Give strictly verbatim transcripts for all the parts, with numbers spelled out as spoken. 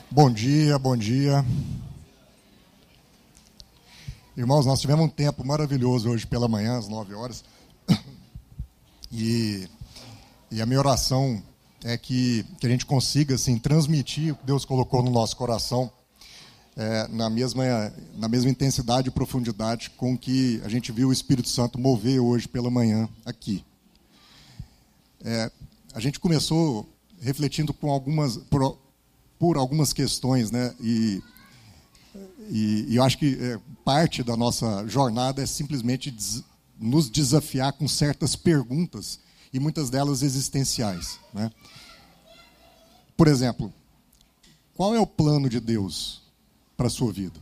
Bom dia, bom dia. Irmãos, nós tivemos um tempo maravilhoso hoje pela manhã, às nove horas. E, e a minha oração é que, que a gente consiga assim, transmitir o que Deus colocou no nosso coração é, na, mesma, na mesma intensidade e profundidade com que a gente viu o Espírito Santo mover hoje pela manhã aqui. É, a gente começou refletindo com algumas... Por, por algumas questões, né? E, e, e eu acho que é, parte da nossa jornada é simplesmente des, nos desafiar com certas perguntas, e muitas delas existenciais, né? Por exemplo, qual é o plano de Deus para a sua vida?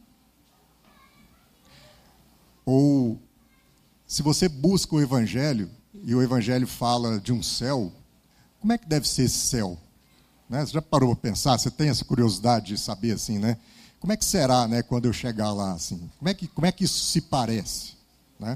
Ou, se você busca o Evangelho, e o Evangelho fala de um céu, como é que deve ser esse céu? Né? Você já parou para pensar? Você tem essa curiosidade de saber assim, né? Como é que será, né, quando eu chegar lá? Assim? Como é que, como é que isso se parece? Né?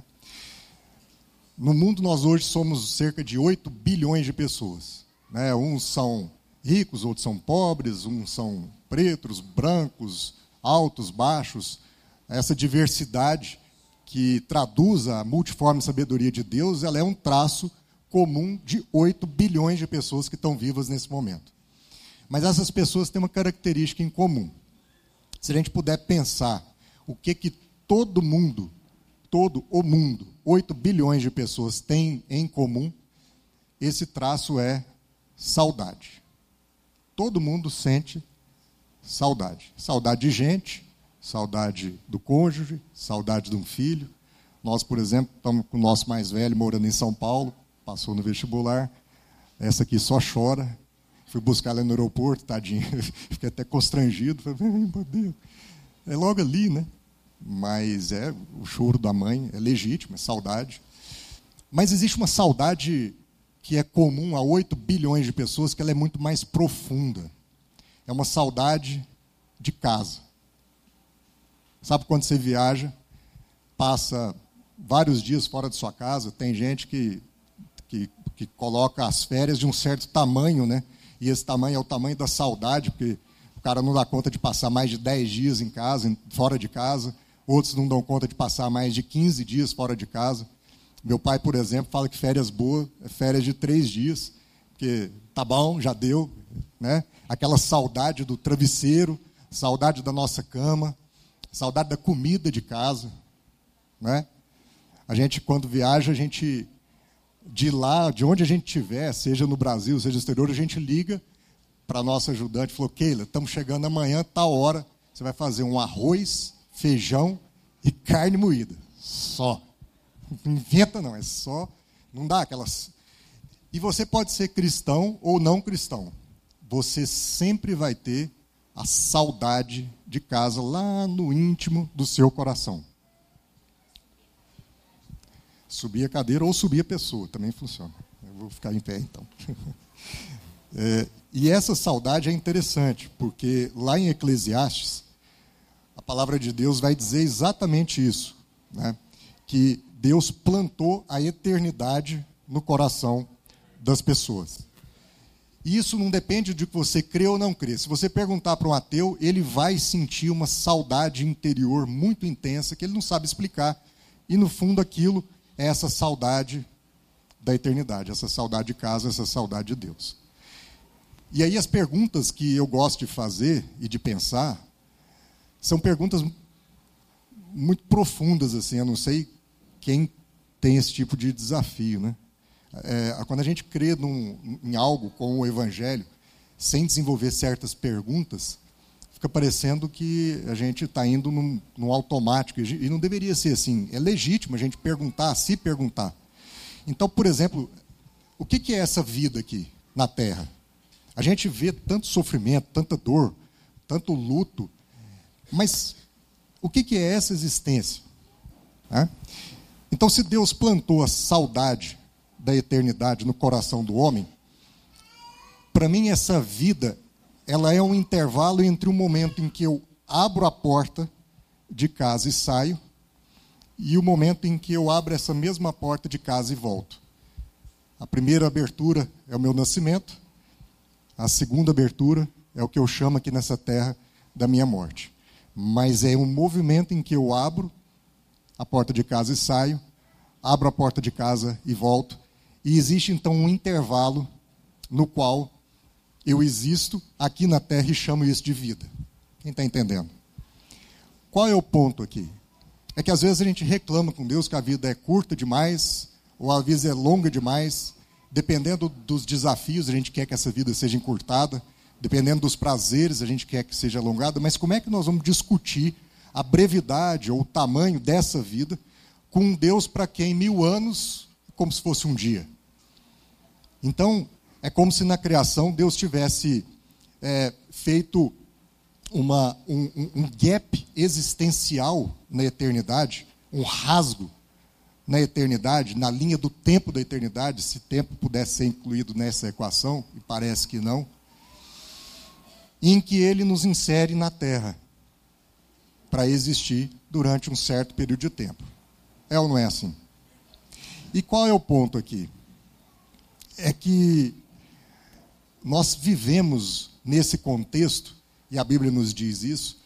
No mundo, nós hoje somos cerca de oito bilhões de pessoas. Né? Uns são ricos, outros são pobres, uns são pretos, brancos, altos, baixos. Essa diversidade que traduz a multiforme sabedoria de Deus, ela é um traço comum de oito bilhões de pessoas que estão vivas nesse momento. Mas essas pessoas têm uma característica em comum. Se a gente puder pensar o que, que todo mundo, todo o mundo, oito bilhões de pessoas têm em comum, esse traço é saudade. Todo mundo sente saudade. Saudade de gente, saudade do cônjuge, saudade de um filho. Nós, por exemplo, estamos com o nosso mais velho morando em São Paulo, passou no vestibular. Essa aqui só chora. Fui buscar ela no aeroporto, tadinho. Fiquei até constrangido. Falei, meu Deus. É logo ali, né? Mas é o choro da mãe, é legítimo, é saudade. Mas existe uma saudade que é comum a oito bilhões de pessoas, que ela é muito mais profunda. É uma saudade de casa. Sabe quando você viaja, passa vários dias fora de sua casa, tem gente que, que, que coloca as férias de um certo tamanho, né? E esse tamanho é o tamanho da saudade, porque o cara não dá conta de passar mais de dez dias em casa, fora de casa. Outros não dão conta de passar mais de quinze dias fora de casa. Meu pai, por exemplo, fala que férias boas é férias de três dias, porque tá bom, já deu, né? Aquela saudade do travesseiro, saudade da nossa cama, saudade da comida de casa, né? A gente, quando viaja, a gente... de lá, de onde a gente estiver, seja no Brasil, seja no exterior, a gente liga para a nossa ajudante e falou, Keila, estamos chegando amanhã, tal hora, você vai fazer um arroz, feijão e carne moída. Só. Não inventa não, é só, não dá aquelas... E você pode ser cristão ou não cristão. Você sempre vai ter a saudade de casa lá no íntimo do seu coração. Subir a cadeira ou subir a pessoa, também funciona. Eu vou ficar em pé, então. É, e essa saudade é interessante, porque lá em Eclesiastes, a palavra de Deus vai dizer exatamente isso, né? Que Deus plantou a eternidade no coração das pessoas. E isso não depende de que você crê ou não crê. Se você perguntar para um ateu, ele vai sentir uma saudade interior muito intensa, que ele não sabe explicar. E, no fundo, aquilo... é essa saudade da eternidade, essa saudade de casa, essa saudade de Deus. E aí as perguntas que eu gosto de fazer e de pensar são perguntas muito profundas, assim, eu não sei quem tem esse tipo de desafio, né? É, quando a gente crê num, em algo com o Evangelho, sem desenvolver certas perguntas, fica parecendo que a gente está indo num, num automático, e não deveria ser assim. É legítimo a gente perguntar, se perguntar. Então, por exemplo, o que, que é essa vida aqui na Terra? A gente vê tanto sofrimento, tanta dor, tanto luto, mas o que, que é essa existência? É? Então, se Deus plantou a saudade da eternidade no coração do homem, para mim essa vida... ela é um intervalo entre o momento em que eu abro a porta de casa e saio e o momento em que eu abro essa mesma porta de casa e volto. A primeira abertura é o meu nascimento, a segunda abertura É o que eu chamo aqui nessa terra da minha morte. Mas é um movimento em que eu abro a porta de casa e saio, abro a porta de casa e volto. E existe então um intervalo no qual eu existo aqui na terra e chamo isso de vida. Quem está entendendo? Qual é o ponto aqui? É que às vezes a gente reclama com Deus que a vida é curta demais, ou a vida é longa demais. Dependendo dos desafios, a gente quer que essa vida seja encurtada. Dependendo dos prazeres, a gente quer que seja alongada. Mas como é que nós vamos discutir a brevidade ou o tamanho dessa vida com um Deus para quem mil anos é como se fosse um dia? Então, é como se na criação Deus tivesse é, feito uma, um, um gap existencial na eternidade, um rasgo na eternidade, na linha do tempo da eternidade, se tempo pudesse ser incluído nessa equação, e parece que não, em que ele nos insere na Terra para existir durante um certo período de tempo. É ou não é assim? E qual é o ponto aqui? É que nós vivemos nesse contexto, e a Bíblia nos diz isso,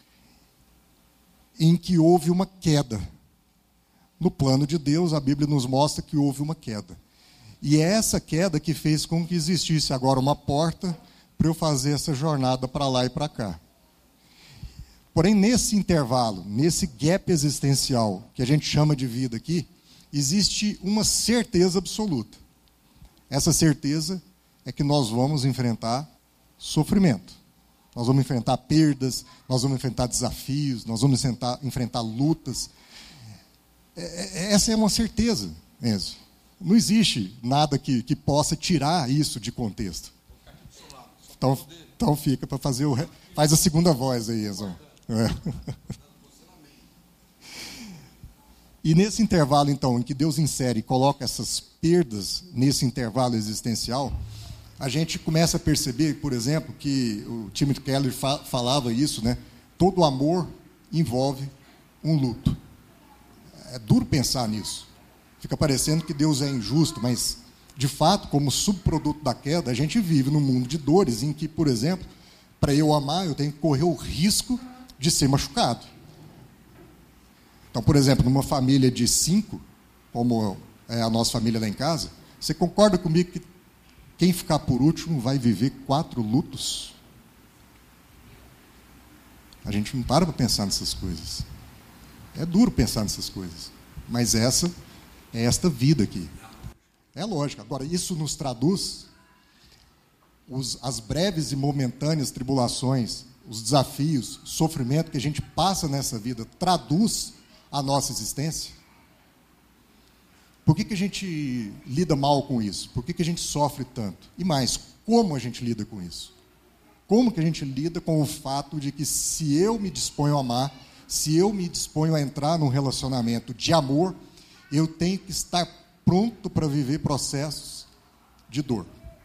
em que houve uma queda. No plano de Deus, a Bíblia nos mostra que houve uma queda. E é essa queda que fez com que existisse agora uma porta para eu fazer essa jornada para lá e para cá. Porém, nesse intervalo, nesse gap existencial, que a gente chama de vida aqui, existe uma certeza absoluta. Essa certeza é que nós vamos enfrentar sofrimento. Nós vamos enfrentar perdas, nós vamos enfrentar desafios, nós vamos enfrentar, enfrentar lutas. Essa é uma certeza, Enzo. Não existe nada que, que possa tirar isso de contexto. Então, então fica para fazer o... Faz a segunda voz aí, Enzo. É. E nesse intervalo, então, em que Deus insere e coloca essas perdas nesse intervalo existencial, a gente começa a perceber, por exemplo, que o Timothy Keller fa- falava isso, né? Todo amor envolve um luto. É duro pensar nisso. Fica parecendo que Deus é injusto, mas, de fato, como subproduto da queda, a gente vive num mundo de dores em que, por exemplo, para eu amar, eu tenho que correr o risco de ser machucado. Então, por exemplo, numa família de cinco, como é a nossa família lá em casa, você concorda comigo que quem ficar por último vai viver quatro lutos? A gente não para para pensar nessas coisas. É duro pensar nessas coisas. Mas essa é esta vida aqui. É lógico. Agora, isso nos traduz os, as breves e momentâneas tribulações, os desafios, o sofrimento que a gente passa nessa vida, traduz a nossa existência? Por que que a gente lida mal com isso? Por que que a gente sofre tanto? E mais, como a gente lida com isso? Como que a gente lida com o fato de que se eu me disponho a amar, se eu me disponho a entrar num relacionamento de amor, eu tenho que estar pronto para viver processos de dor?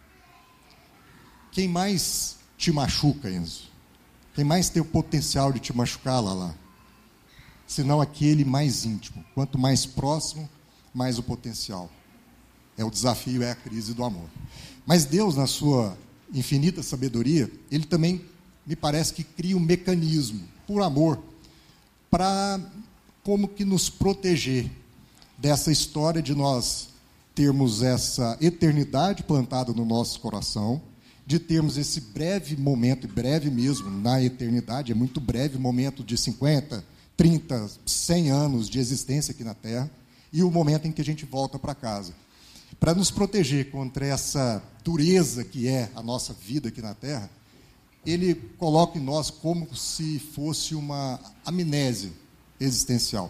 Quem mais te machuca, Enzo? Quem mais tem o potencial de te machucar, Lala? Senão aquele mais íntimo. Quanto mais próximo, mais o potencial. É o desafio, é a crise do amor. Mas Deus, na sua infinita sabedoria, Ele também, me parece que cria um mecanismo, por amor, para como que nos proteger dessa história de nós termos essa eternidade plantada no nosso coração, de termos esse breve momento, breve mesmo, na eternidade, é muito breve, momento de cinquenta, trinta, cem anos de existência aqui na Terra, e o momento em que a gente volta para casa. Para nos proteger contra essa dureza que é a nossa vida aqui na Terra, Ele coloca em nós como se fosse uma amnésia existencial.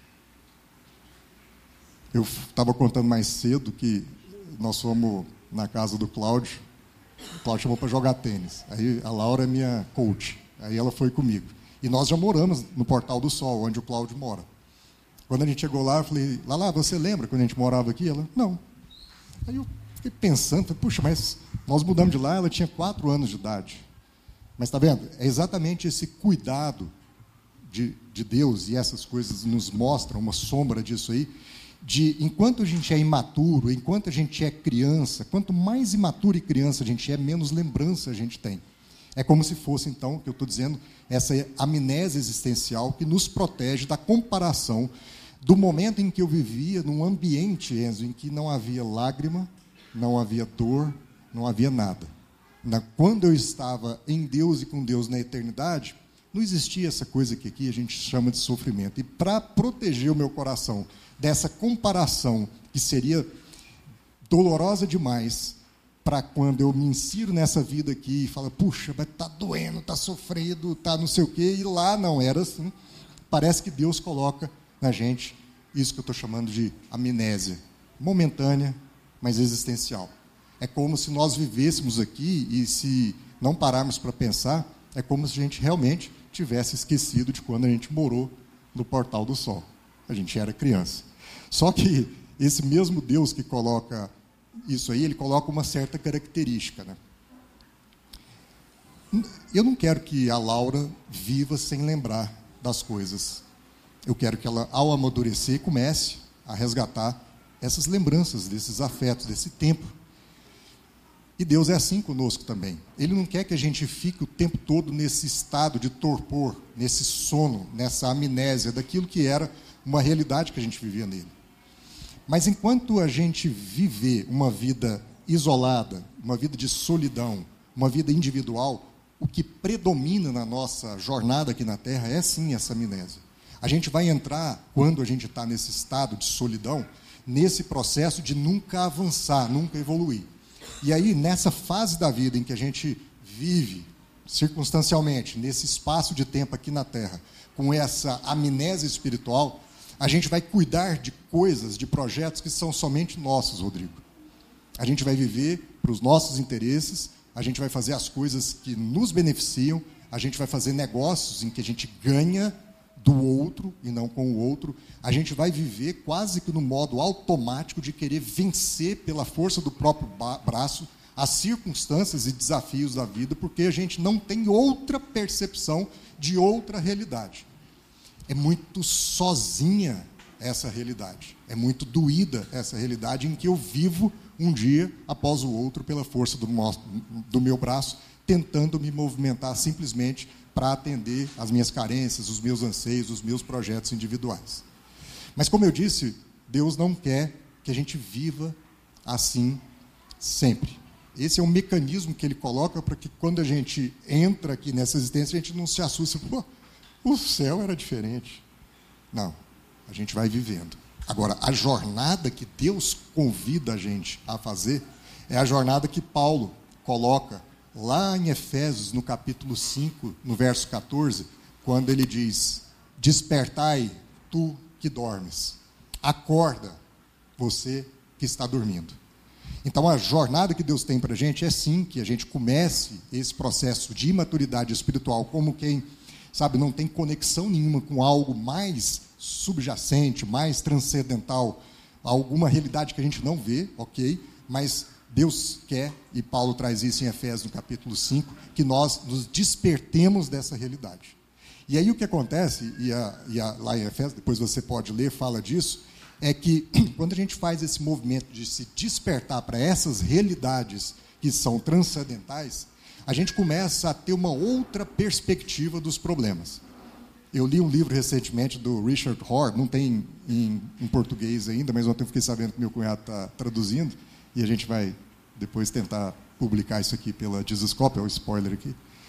Eu estava contando mais cedo que nós fomos na casa do Cláudio, o Cláudio chamou para jogar tênis. Aí a Laura é minha coach, aí ela foi comigo. E nós já moramos no Portal do Sol, onde o Cláudio mora. Quando a gente chegou lá, eu falei, Lala, você lembra quando a gente morava aqui? Ela, não. Aí eu fiquei pensando, falei, puxa, mas nós mudamos de lá, ela tinha quatro anos de idade. Mas está vendo? É exatamente esse cuidado de, de Deus, e essas coisas nos mostram uma sombra disso aí, de enquanto a gente é imaturo, enquanto a gente é criança, quanto mais imaturo e criança a gente é, menos lembrança a gente tem. É como se fosse, então, o que eu estou dizendo, essa amnésia existencial que nos protege da comparação do momento em que eu vivia num ambiente, Enzo, em que não havia lágrima, não havia dor, não havia nada. Na, quando eu estava em Deus e com Deus na eternidade, não existia essa coisa que aqui a gente chama de sofrimento. E para proteger o meu coração dessa comparação que seria dolorosa demais, para quando eu me insiro nessa vida aqui e falo, puxa, mas está doendo, está sofrendo, está não sei o quê, e lá não era assim. Parece que Deus coloca na gente isso que eu estou chamando de amnésia, momentânea, mas existencial. É como se nós vivêssemos aqui e se não pararmos para pensar, é como se a gente realmente tivesse esquecido de quando a gente morou no Portal do Sol. A gente era criança. Só que esse mesmo Deus que coloca isso aí, ele coloca uma certa característica, né? Eu não quero que a Laura viva sem lembrar das coisas. Eu quero que ela, ao amadurecer, comece a resgatar essas lembranças, desses afetos, desse tempo. E Deus é assim conosco também. Ele não quer que a gente fique o tempo todo nesse estado de torpor, nesse sono, nessa amnésia daquilo que era uma realidade que a gente vivia nele. Mas enquanto a gente viver uma vida isolada, uma vida de solidão, uma vida individual, o que predomina na nossa jornada aqui na Terra é sim essa amnésia. A gente vai entrar, quando a gente está nesse estado de solidão, nesse processo de nunca avançar, nunca evoluir. E aí, nessa fase da vida em que a gente vive, circunstancialmente, nesse espaço de tempo aqui na Terra, com essa amnésia espiritual, a gente vai cuidar de coisas, de projetos que são somente nossos, Rodrigo. A gente vai viver para os nossos interesses, a gente vai fazer as coisas que nos beneficiam, a gente vai fazer negócios em que a gente ganha do outro e não com o outro. A gente vai viver quase que no modo automático de querer vencer pela força do próprio braço as circunstâncias e desafios da vida, porque a gente não tem outra percepção de outra realidade. É muito sozinha essa realidade. É muito doída essa realidade em que eu vivo um dia após o outro pela força do, nosso, do meu braço, tentando me movimentar simplesmente para atender às minhas carências, os meus anseios, os meus projetos individuais. Mas, como eu disse, Deus não quer que a gente viva assim sempre. Esse é um mecanismo que Ele coloca para que, quando a gente entra aqui nessa existência, a gente não se assuste. Pô, o céu era diferente. Não, a gente vai vivendo. Agora, a jornada que Deus convida a gente a fazer é a jornada que Paulo coloca lá em Efésios, no capítulo cinco, no verso catorze, quando ele diz, despertai, tu que dormes. Acorda, você que está dormindo. Então, a jornada que Deus tem para a gente é sim que a gente comece esse processo de imaturidade espiritual como quem, sabe, não tem conexão nenhuma com algo mais subjacente, mais transcendental, alguma realidade que a gente não vê, ok? Mas Deus quer, e Paulo traz isso em Efésios, no capítulo cinco, que nós nos despertemos dessa realidade. E aí o que acontece, e, a, e a, lá em Efésios, depois você pode ler, fala disso, é que quando a gente faz esse movimento de se despertar para essas realidades que são transcendentais, a gente começa a ter uma outra perspectiva dos problemas. Eu li um livro recentemente do Richard Rohr, não tem em, em português ainda, mas ontem eu fiquei sabendo que meu cunhado está traduzindo, e a gente vai depois tentar publicar isso aqui pela Jesuscope, é o spoiler aqui.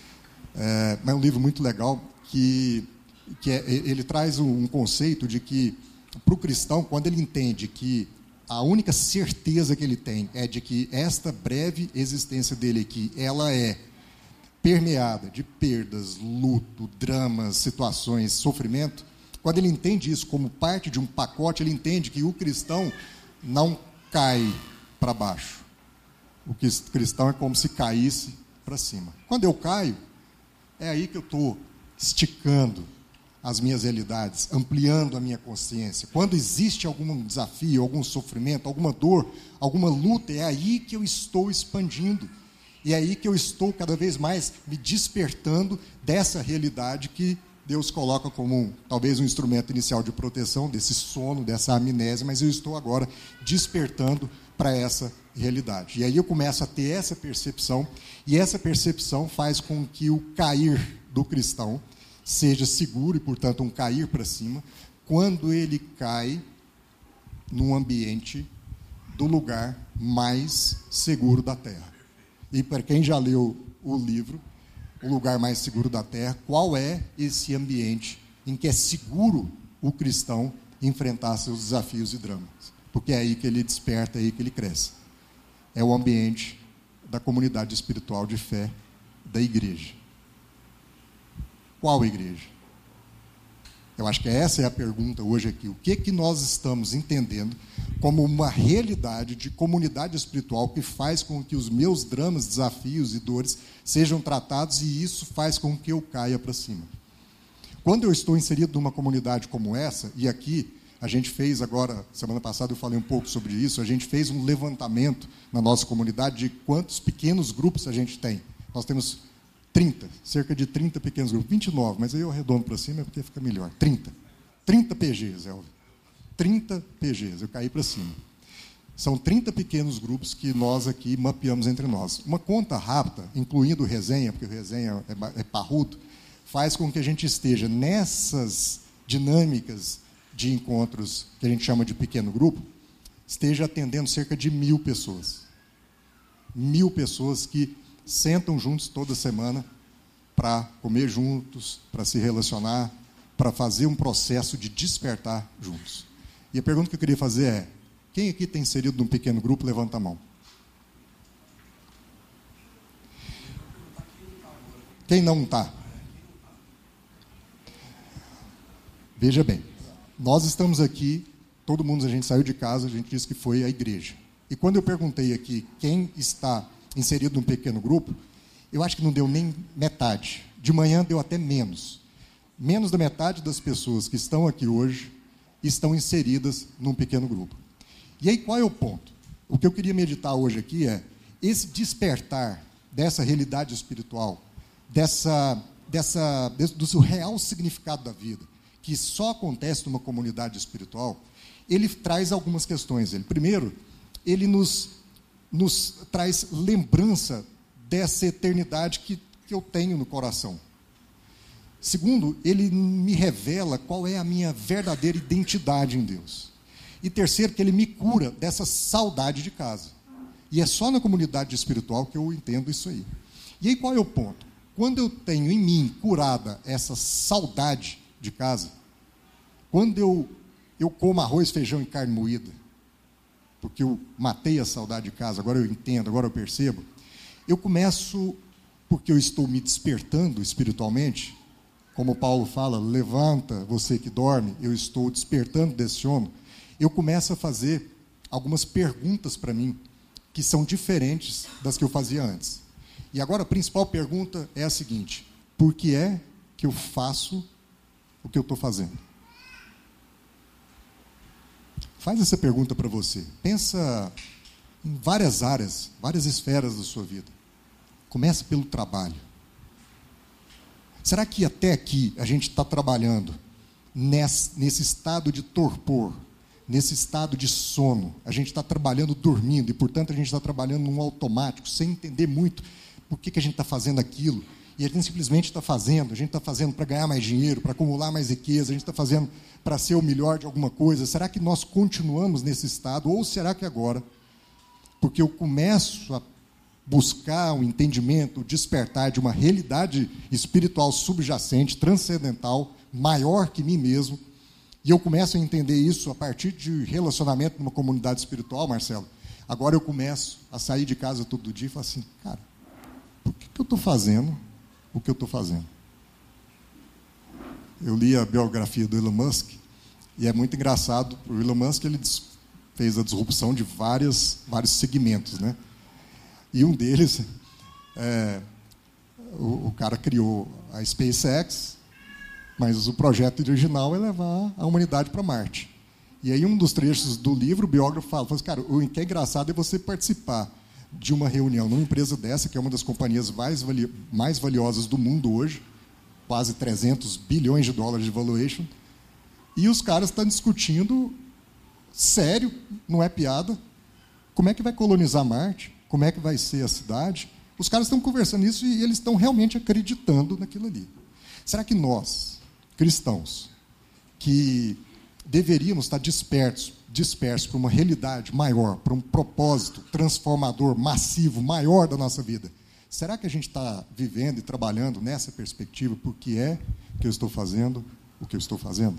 É, mas é um livro muito legal, que, que é, ele traz um, um conceito de que, para o cristão, quando ele entende que a única certeza que ele tem é de que esta breve existência dele aqui, ela é permeada de perdas, luto, dramas, situações, sofrimento, quando ele entende isso como parte de um pacote, ele entende que o cristão não cai para baixo. O cristão é como se caísse para cima. Quando eu caio, é aí que eu estou esticando as minhas realidades, ampliando a minha consciência. Quando existe algum desafio, algum sofrimento, alguma dor, alguma luta, é aí que eu estou expandindo. E é aí que eu estou cada vez mais me despertando dessa realidade que Deus coloca como um, talvez um instrumento inicial de proteção, desse sono, dessa amnésia, mas eu estou agora despertando para essa realidade. E aí eu começo a ter essa percepção, e essa percepção faz com que o cair do cristão seja seguro, e, portanto, um cair para cima, quando ele cai num ambiente do lugar mais seguro da Terra. E para quem já leu o livro, O Lugar Mais Seguro da Terra, qual é esse ambiente em que é seguro o cristão enfrentar seus desafios e dramas? Porque é aí que ele desperta, é aí que ele cresce. É o ambiente da comunidade espiritual de fé da igreja. Qual igreja? Eu acho que essa é a pergunta hoje aqui. O que, que nós estamos entendendo como uma realidade de comunidade espiritual que faz com que os meus dramas, desafios e dores sejam tratados, e isso faz com que eu caia para cima? Quando eu estou inserido numa comunidade como essa, e aqui a gente fez agora, semana passada eu falei um pouco sobre isso, a gente fez um levantamento na nossa comunidade de quantos pequenos grupos a gente tem. Nós temos trinta, cerca de trinta pequenos grupos, vinte e nove, mas aí eu arredondo para cima porque fica melhor. trinta. trinta P Gs, Elvio. trinta P Gs, eu caí para cima. São trinta pequenos grupos que nós aqui mapeamos entre nós. Uma conta rápida, incluindo o resenha, porque o resenha é parrudo, faz com que a gente esteja nessas dinâmicas de encontros que a gente chama de pequeno grupo, esteja atendendo cerca de mil pessoas. Mil pessoas que sentam juntos toda semana para comer juntos, para se relacionar, para fazer um processo de despertar juntos. E a pergunta que eu queria fazer é: quem aqui tem inserido num pequeno grupo? Levanta a mão. Quem não está? Veja bem, nós estamos aqui, todo mundo, a gente saiu de casa, a gente disse que foi a igreja. E quando eu perguntei aqui quem está inserido num pequeno grupo, eu acho que não deu nem metade. De manhã deu até menos. Menos da metade das pessoas que estão aqui hoje estão inseridas num pequeno grupo. E aí, qual é o ponto? O que eu queria meditar hoje aqui é esse despertar dessa realidade espiritual, dessa, dessa, do seu real significado da vida, que só acontece numa comunidade espiritual. Ele traz algumas questões. Ele, primeiro, ele nos, nos traz lembrança dessa eternidade que, que eu tenho no coração. Segundo, ele me revela qual é a minha verdadeira identidade em Deus. E terceiro, que ele me cura dessa saudade de casa. E é só na comunidade espiritual que eu entendo isso aí. E aí qual é o ponto? Quando eu tenho em mim curada essa saudade de casa, quando eu, eu como arroz, feijão e carne moída, porque eu matei a saudade de casa, agora eu entendo, agora eu percebo, eu começo, porque eu estou me despertando espiritualmente, como Paulo fala, levanta você que dorme, eu estou despertando desse sono, eu começo a fazer algumas perguntas para mim, que são diferentes das que eu fazia antes. E agora a principal pergunta é a seguinte: por que é que eu faço o que eu estou fazendo? Faz essa pergunta para você. Pensa em várias áreas, várias esferas da sua vida. Começa pelo trabalho. Será que até aqui a gente está trabalhando nesse, nesse estado de torpor, nesse estado de sono? A gente está trabalhando dormindo e, portanto, a gente está trabalhando num automático, sem entender muito por que, que a gente está fazendo aquilo. E a gente simplesmente está fazendo. A gente está fazendo para ganhar mais dinheiro, para acumular mais riqueza, a gente está fazendo para ser o melhor de alguma coisa. Será que nós continuamos nesse estado? Ou será que agora, porque eu começo a buscar o entendimento, o despertar de uma realidade espiritual subjacente, transcendental, maior que mim mesmo, e eu começo a entender isso a partir de relacionamento numa comunidade espiritual, Marcelo, agora eu começo a sair de casa todo dia e falar assim, cara, por que, que eu estou fazendo o que eu estou fazendo? Eu li a biografia do Elon Musk, e é muito engraçado, o Elon Musk ele fez a disrupção de várias, vários segmentos, né? E um deles, é, o, o cara criou a SpaceX, mas o projeto original é levar a humanidade para Marte. E aí um dos trechos do livro, o biógrafo fala, fala assim, cara, o que é engraçado é você participar de uma reunião numa empresa dessa, que é uma das companhias mais, vali mais valiosas do mundo hoje, quase trezentos bilhões de dólares de valuation, e os caras estão discutindo, sério, não é piada, como é que vai colonizar Marte, como é que vai ser a cidade. Os caras estão conversando isso e eles estão realmente acreditando naquilo ali. Será que nós, cristãos, que deveríamos estar dispersos, dispersos para uma realidade maior, para um propósito transformador, massivo, maior da nossa vida, será que a gente está vivendo e trabalhando nessa perspectiva por que é que eu estou fazendo o que eu estou fazendo?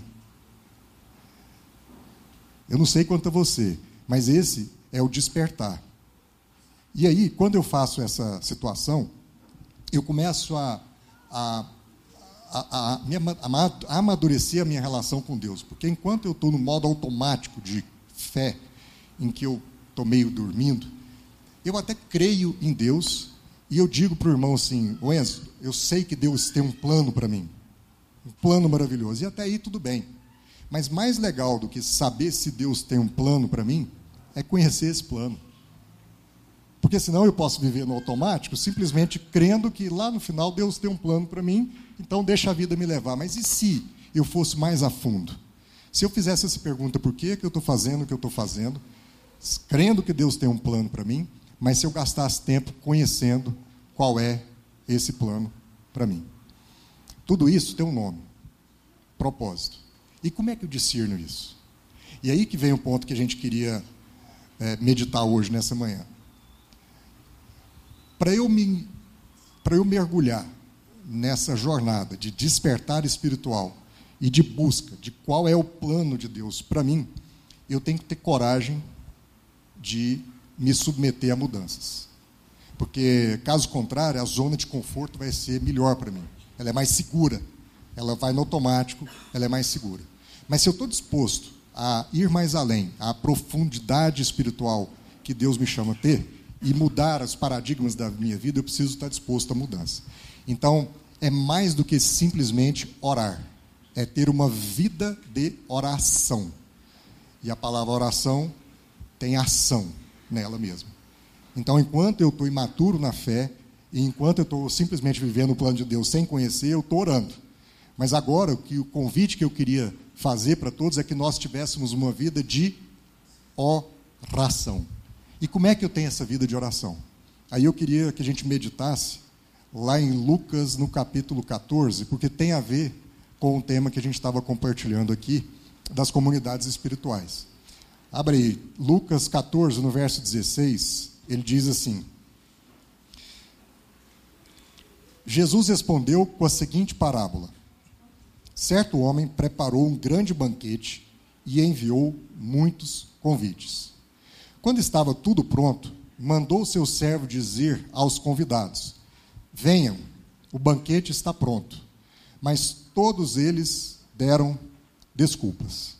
Eu não sei quanto a você, mas esse é o despertar. E aí, quando eu faço essa situação, eu começo a, a, a, a, a amadurecer a minha relação com Deus. Porque enquanto eu estou no modo automático de fé, em que eu estou meio dormindo, eu até creio em Deus, e eu digo para o irmão assim, Enzo, eu sei que Deus tem um plano para mim, um plano maravilhoso, e até aí tudo bem. Mas mais legal do que saber se Deus tem um plano para mim, é conhecer esse plano. Porque senão eu posso viver no automático, simplesmente crendo que lá no final Deus tem um plano para mim, então deixa a vida me levar. Mas e se eu fosse mais a fundo? Se eu fizesse essa pergunta, por que, que eu estou fazendo o que eu estou fazendo, crendo que Deus tem um plano para mim, mas se eu gastasse tempo conhecendo qual é esse plano para mim? Tudo isso tem um nome, propósito. E como é que eu discerno isso? E aí que vem o ponto que a gente queria é, meditar hoje, nessa manhã. Para eu, me, para eu mergulhar nessa jornada de despertar espiritual e de busca de qual é o plano de Deus para mim, eu tenho que ter coragem de me submeter a mudanças. Porque, caso contrário, a zona de conforto vai ser melhor para mim. Ela é mais segura, ela vai no automático, ela é mais segura. Mas se eu estou disposto a ir mais além, a profundidade espiritual que Deus me chama a ter, e mudar os paradigmas da minha vida, eu preciso estar disposto à mudança. Então, é mais do que simplesmente orar. É ter uma vida de oração. E a palavra oração tem ação nela mesma. Então, enquanto eu estou imaturo na fé, e enquanto eu estou simplesmente vivendo o plano de Deus sem conhecer, eu estou orando. Mas agora, o, que, o convite que eu queria fazer para todos é que nós tivéssemos uma vida de oração. E como é que eu tenho essa vida de oração? Aí eu queria que a gente meditasse lá em Lucas, no capítulo catorze, porque tem a ver com o tema que a gente estava compartilhando aqui, das comunidades espirituais. Abre aí, Lucas catorze, no verso dezesseis, ele diz assim: Jesus respondeu com a seguinte parábola: certo homem preparou um grande banquete e enviou muitos convites. Quando estava tudo pronto, mandou seu servo dizer aos convidados: venham, o banquete está pronto. Mas todos eles deram desculpas.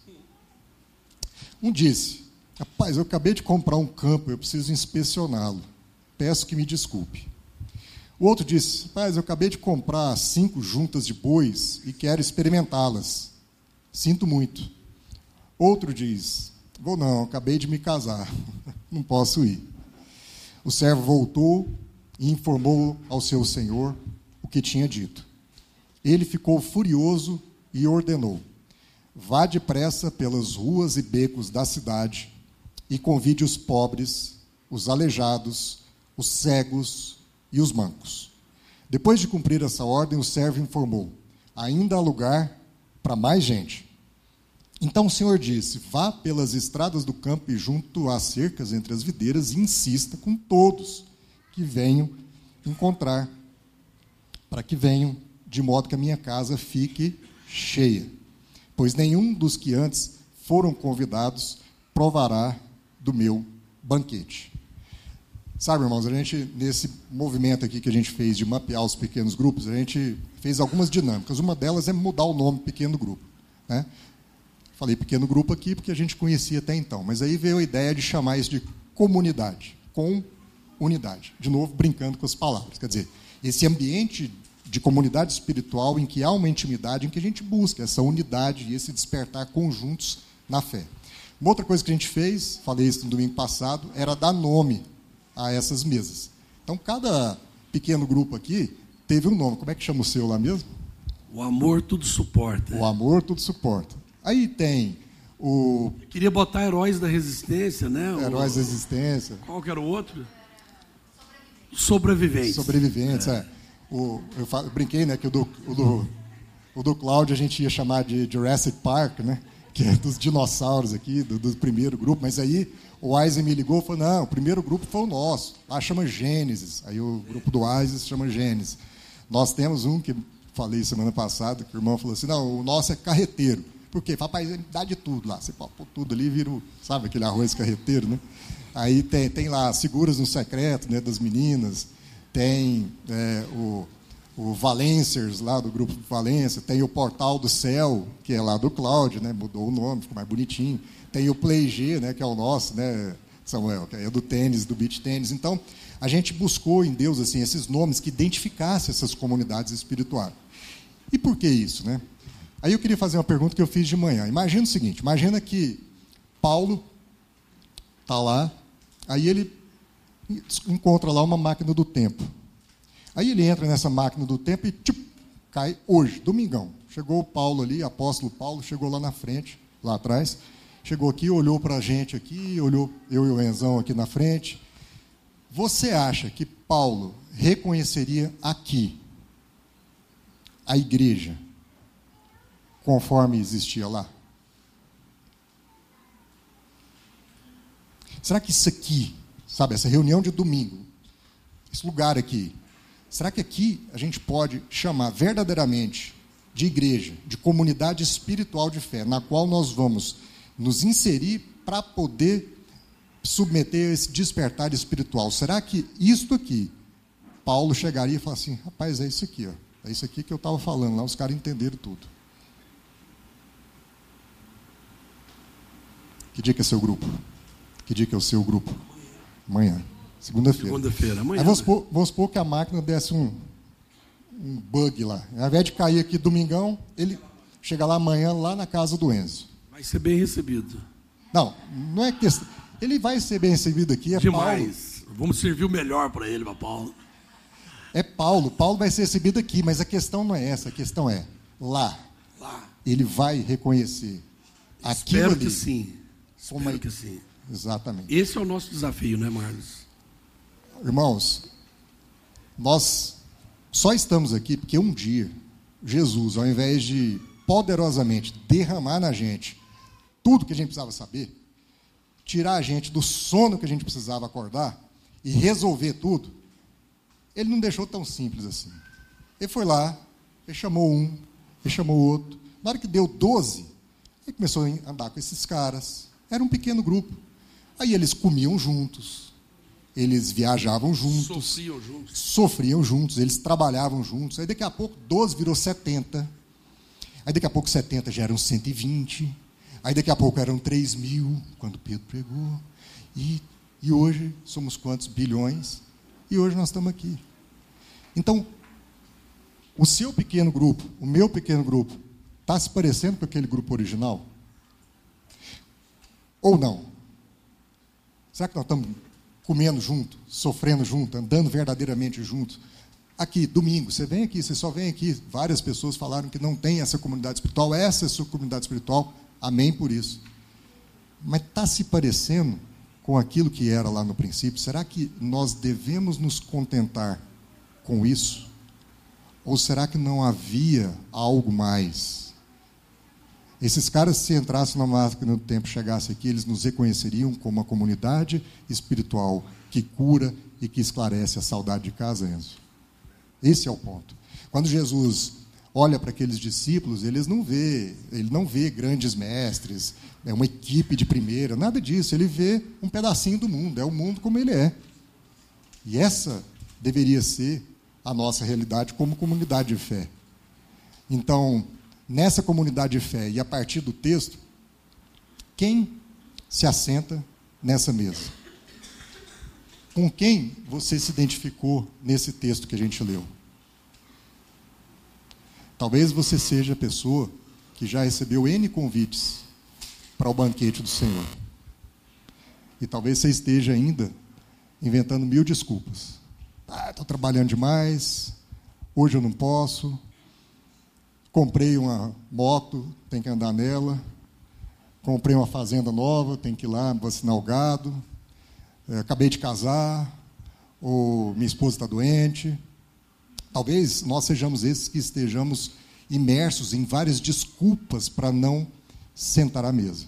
Um disse: rapaz, eu acabei de comprar um campo, eu preciso inspecioná-lo. Peço que me desculpe. O outro disse: rapaz, eu acabei de comprar cinco juntas de bois e quero experimentá-las. Sinto muito. Outro diz: vou não, acabei de me casar, não posso ir. O servo voltou e informou ao seu senhor o que tinha dito. Ele ficou furioso e ordenou: vá depressa pelas ruas e becos da cidade e convide os pobres, os aleijados, os cegos e os mancos. Depois de cumprir essa ordem, o servo informou: ainda há lugar para mais gente. Então o Senhor disse: vá pelas estradas do campo e junto às cercas entre as videiras e insista com todos que venham encontrar, para que venham, de modo que a minha casa fique cheia. Pois nenhum dos que antes foram convidados provará do meu banquete. Sabe, irmãos, a gente, nesse movimento aqui que a gente fez de mapear os pequenos grupos, a gente fez algumas dinâmicas. Uma delas é mudar o nome pequeno grupo, né? Falei pequeno grupo aqui porque a gente conhecia até então, mas aí veio a ideia de chamar isso de comunidade, com unidade. De novo, brincando com as palavras. Quer dizer, esse ambiente de comunidade espiritual em que há uma intimidade, em que a gente busca essa unidade e esse despertar conjuntos na fé. Uma outra coisa que a gente fez, falei isso no domingo passado, era dar nome a essas mesas. Então, cada pequeno grupo aqui teve um nome. Como é que chama o seu lá mesmo? O amor tudo suporta. O amor tudo suporta. Aí tem O... Queria botar Heróis da Resistência, né? Heróis o... da Resistência. Qual que era o outro? Sobreviventes. Sobreviventes, é. é. O, eu, falo, eu brinquei, né, que o do, o, do, o do Cláudio a gente ia chamar de Jurassic Park, né? Que é dos dinossauros aqui, do, do primeiro grupo. Mas aí o Eisen me ligou e falou, não, o primeiro grupo foi o nosso. Lá chama Gênesis. Aí o grupo do Eisen chama Gênesis. Nós temos um que falei semana passada, que o irmão falou assim, não, o nosso é carreteiro. Por quê? Papai, ele dá de tudo lá. Você pode pôr tudo ali e vira, o, sabe, aquele arroz carreteiro, né? Aí tem, tem lá Seguras no Secreto, né, das meninas. Tem é, o, o Valencers, lá do grupo Valência. Tem o Portal do Céu, que é lá do Cláudio, né? Mudou o nome, ficou mais bonitinho. Tem o Play G, né, que é o nosso, né, Samuel, que é do tênis, do beach tênis. Então, a gente buscou em Deus assim, esses nomes que identificassem essas comunidades espirituais. E por que isso, né? Aí eu queria fazer uma pergunta que eu fiz de manhã. Imagina o seguinte, imagina que Paulo está lá, aí ele encontra lá uma máquina do tempo. Aí ele entra nessa máquina do tempo e tchup, cai hoje, domingão. Chegou o Paulo ali, apóstolo Paulo, chegou lá na frente, lá atrás, chegou aqui, olhou para a gente aqui, olhou eu e o Enzão aqui na frente. Você acha que Paulo reconheceria aqui a igreja conforme existia lá? Será que isso aqui, sabe, essa reunião de domingo, esse lugar aqui, será que aqui a gente pode chamar verdadeiramente de igreja, de comunidade espiritual de fé, na qual nós vamos nos inserir para poder submeter a esse despertar espiritual? Será que isto aqui, Paulo chegaria e falaria assim, rapaz, é isso aqui, ó, é isso aqui que eu estava falando lá, os caras entenderam tudo. Que dia que é seu grupo? Que dia que é o seu grupo? Amanhã. Segunda-feira. Segunda-feira, amanhã. Aí vamos supor, vamos supor que a máquina desse um, um bug lá. Ao invés de cair aqui domingão, ele chega lá amanhã, lá na casa do Enzo. Vai ser bem recebido. Não, não é questão. Ele vai ser bem recebido aqui. É demais. Paulo. Vamos servir o melhor para ele, para Paulo. É Paulo. Paulo vai ser recebido aqui, mas a questão não é essa. A questão é lá. Lá. Ele vai reconhecer aquilo Espero ali. que sim. Como Espero é... que sim. Exatamente. Esse é o nosso desafio, né, Marlos? Irmãos, nós só estamos aqui porque um dia Jesus, ao invés de poderosamente derramar na gente tudo que a gente precisava saber, tirar a gente do sono que a gente precisava acordar e resolver tudo, ele não deixou tão simples assim. Ele foi lá, ele chamou um, ele chamou outro. Na hora que deu doze, ele começou a andar com esses caras. Era um pequeno grupo. Aí eles comiam juntos, eles viajavam juntos, sofriam juntos, sofriam juntos, eles trabalhavam juntos. Aí daqui a pouco doze virou setenta. Aí daqui a pouco setenta já eram cento e vinte. Aí daqui a pouco eram três mil, quando Pedro pregou. E, e hoje somos quantos bilhões? E hoje nós estamos aqui. Então, o seu pequeno grupo, o meu pequeno grupo, está se parecendo com aquele grupo original? Ou não? Será que nós estamos comendo junto, sofrendo junto, andando verdadeiramente juntos? Aqui, domingo, você vem aqui, você só vem aqui. Várias pessoas falaram que não tem essa comunidade espiritual. Essa é a sua comunidade espiritual. Amém por isso. Mas está se parecendo com aquilo que era lá no princípio? Será que nós devemos nos contentar com isso? Ou será que não havia algo mais? Esses caras, se entrassem na máquina do tempo, chegassem aqui, eles nos reconheceriam como uma comunidade espiritual que cura e que esclarece a saudade de casa, Enzo. Esse é o ponto. Quando Jesus olha para aqueles discípulos, eles não vê, ele não vê grandes mestres, é uma equipe de primeira, nada disso. Ele vê um pedacinho do mundo, é o mundo como ele é. E essa deveria ser a nossa realidade como comunidade de fé. Então, nessa comunidade de fé, e a partir do texto, quem se assenta nessa mesa? Com quem você se identificou nesse texto que a gente leu? Talvez você seja a pessoa que já recebeu N convites para o banquete do Senhor. E talvez você esteja ainda inventando mil desculpas. Ah, estou trabalhando demais, hoje eu não posso, comprei uma moto, tem que andar nela, comprei uma fazenda nova, tenho que ir lá vacinar o gado, é, acabei de casar, ou minha esposa está doente. Talvez nós sejamos esses que estejamos imersos em várias desculpas para não sentar à mesa.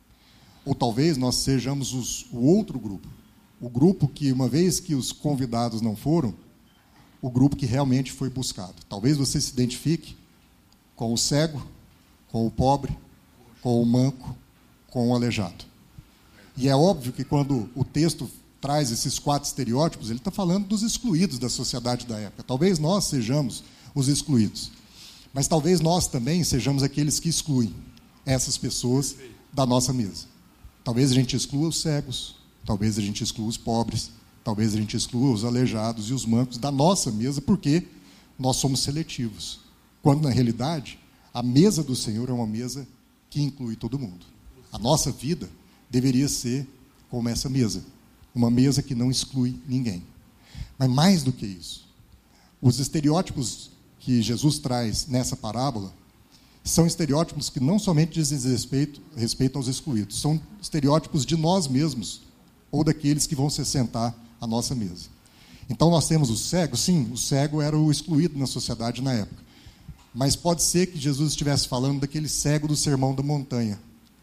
Ou talvez nós sejamos os, o outro grupo, o grupo que, uma vez que os convidados não foram, o grupo que realmente foi buscado. Talvez você se identifique com o cego, com o pobre, com o manco, com o aleijado. E é óbvio que quando o texto traz esses quatro estereótipos, ele está falando dos excluídos da sociedade da época. Talvez nós sejamos os excluídos, mas talvez nós também sejamos aqueles que excluem essas pessoas da nossa mesa. Talvez a gente exclua os cegos, talvez a gente exclua os pobres, talvez a gente exclua os aleijados e os mancos da nossa mesa, porque nós somos seletivos. Quando, na realidade, a mesa do Senhor é uma mesa que inclui todo mundo. A nossa vida deveria ser como essa mesa, uma mesa que não exclui ninguém. Mas mais do que isso, os estereótipos que Jesus traz nessa parábola são estereótipos que não somente dizem respeito, respeito aos excluídos, são estereótipos de nós mesmos, ou daqueles que vão se sentar à nossa mesa. Então nós temos o cego, sim, o cego era o excluído na sociedade na época, mas pode ser que Jesus estivesse falando daquele cego do Sermão da Montanha.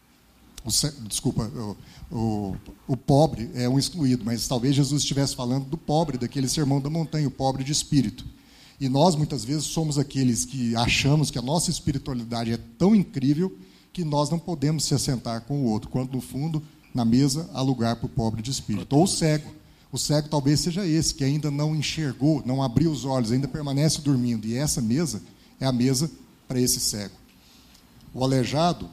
O cego, desculpa, o, o, o pobre é um excluído, mas talvez Jesus estivesse falando do pobre, daquele Sermão da Montanha, o pobre de espírito. E nós, muitas vezes, somos aqueles que achamos que a nossa espiritualidade é tão incrível que nós não podemos se assentar com o outro, quando, no fundo, na mesa, há lugar para o pobre de espírito. Ou o cego. O cego talvez seja esse, que ainda não enxergou, não abriu os olhos, ainda permanece dormindo. E essa mesa é a mesa para esse cego. O aleijado,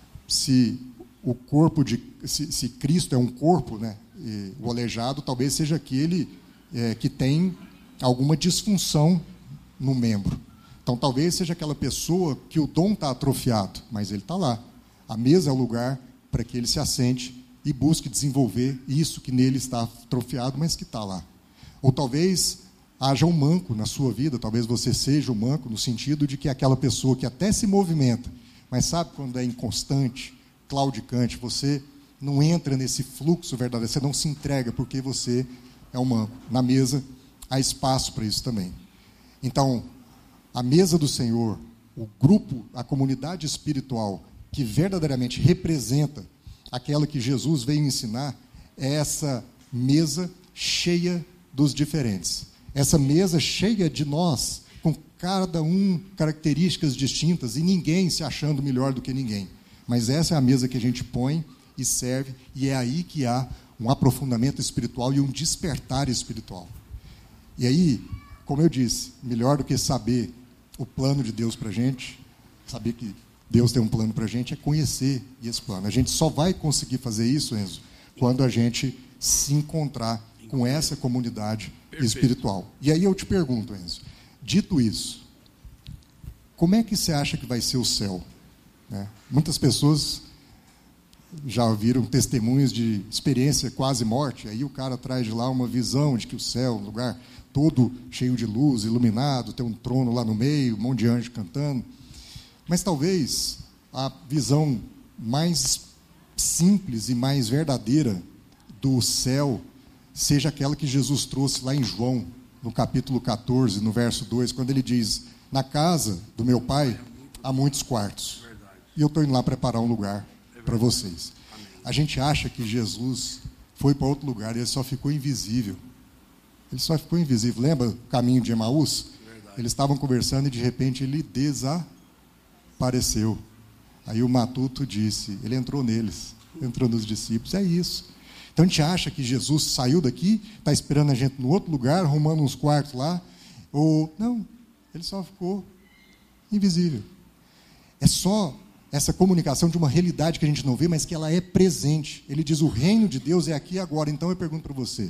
se o corpo de... Se, se Cristo é um corpo, né, o aleijado talvez seja aquele é, que tem alguma disfunção no membro. Então, talvez seja aquela pessoa que o dom está atrofiado, mas ele está lá. A mesa é o lugar para que ele se assente e busque desenvolver isso que nele está atrofiado, mas que está lá. Ou talvez haja um manco na sua vida, talvez você seja um manco, no sentido de que é aquela pessoa que até se movimenta, mas sabe quando é inconstante, claudicante, você não entra nesse fluxo verdadeiro, você não se entrega porque você é um manco. Na mesa há espaço para isso também. Então, a mesa do Senhor, o grupo, a comunidade espiritual que verdadeiramente representa aquela que Jesus veio ensinar, é essa mesa cheia dos diferentes. Essa mesa cheia de nós, com cada um características distintas e ninguém se achando melhor do que ninguém. Mas essa é a mesa que a gente põe e serve, e é aí que há um aprofundamento espiritual e um despertar espiritual. E aí, como eu disse, melhor do que saber o plano de Deus para a gente, saber que Deus tem um plano para a gente, é conhecer esse plano. A gente só vai conseguir fazer isso, Enzo, quando a gente se encontrar com essa comunidade Perfeito. Espiritual. E aí eu te pergunto, Enzo, dito isso, como é que você acha que vai ser o céu? Né? Muitas pessoas já ouviram testemunhos de experiência quase morte, aí o cara traz de lá uma visão de que o céu é um lugar todo cheio de luz, iluminado, tem um trono lá no meio, um monte de anjo cantando. Mas talvez a visão mais simples e mais verdadeira do céu seja aquela que Jesus trouxe lá em João, no capítulo catorze, no verso dois, quando ele diz: na casa do meu pai há muitos quartos, e eu estou indo lá preparar um lugar para vocês. A gente acha que Jesus foi para outro lugar e ele só ficou invisível. Ele só ficou invisível. Lembra o caminho de Emaús? Verdade. Eles estavam conversando e de repente ele desapareceu. Aí o matuto disse, ele entrou neles, entrou nos discípulos. É isso. Então a gente acha que Jesus saiu daqui, está esperando a gente no outro lugar, arrumando uns quartos lá. Ou não, ele só ficou invisível. É só essa comunicação de uma realidade que a gente não vê, mas que ela é presente. Ele diz, o reino de Deus é aqui e agora. Então eu pergunto para você,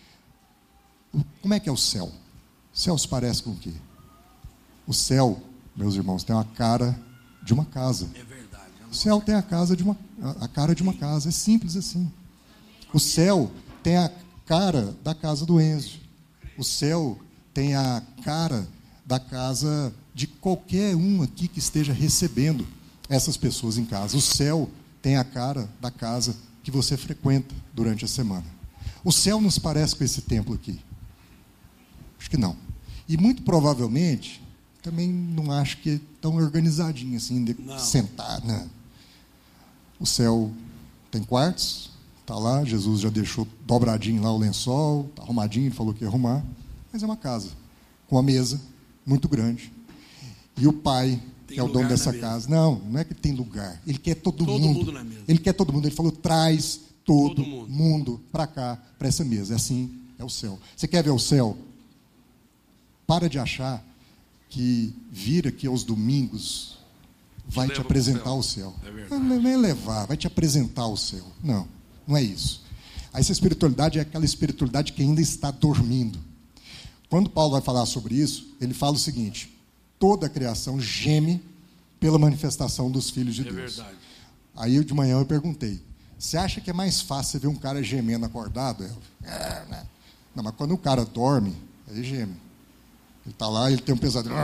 como é que é o céu? O céu se parece com o quê? O céu, meus irmãos, tem uma cara de uma casa. É verdade. O céu tem a, casa de uma, a cara de uma casa, é simples assim. O céu tem a cara da casa do Enzo. O céu tem a cara da casa de qualquer um aqui que esteja recebendo essas pessoas em casa. O céu tem a cara da casa que você frequenta durante a semana. O céu nos parece com esse templo aqui? Acho que não. E muito provavelmente, também não acho que é tão organizadinho assim, de não. sentar. Não. O céu tem quartos, está lá, Jesus já deixou dobradinho lá o lençol, está arrumadinho, ele falou que ia arrumar, mas é uma casa, com uma mesa muito grande. E o pai, tem que é o dono dessa casa, não, não é que tem lugar, ele quer todo, todo mundo. mundo na mesa. Ele quer todo mundo, ele falou, traz todo, todo mundo, mundo para cá, para essa mesa. Assim é o céu. Você quer ver o céu? Para de achar que vir aqui aos domingos vai te, te apresentar o céu. É verdade. Não é levar, vai te apresentar o céu. Não, não é isso. Essa espiritualidade é aquela espiritualidade que ainda está dormindo. Quando Paulo vai falar sobre isso, ele fala o seguinte: toda a criação geme pela manifestação dos filhos de é Deus. Verdade. Aí de manhã eu perguntei, você acha que é mais fácil você ver um cara gemendo acordado? É, né? Não, mas quando o cara dorme, ele geme. Ele está lá, ele tem um pesadelo.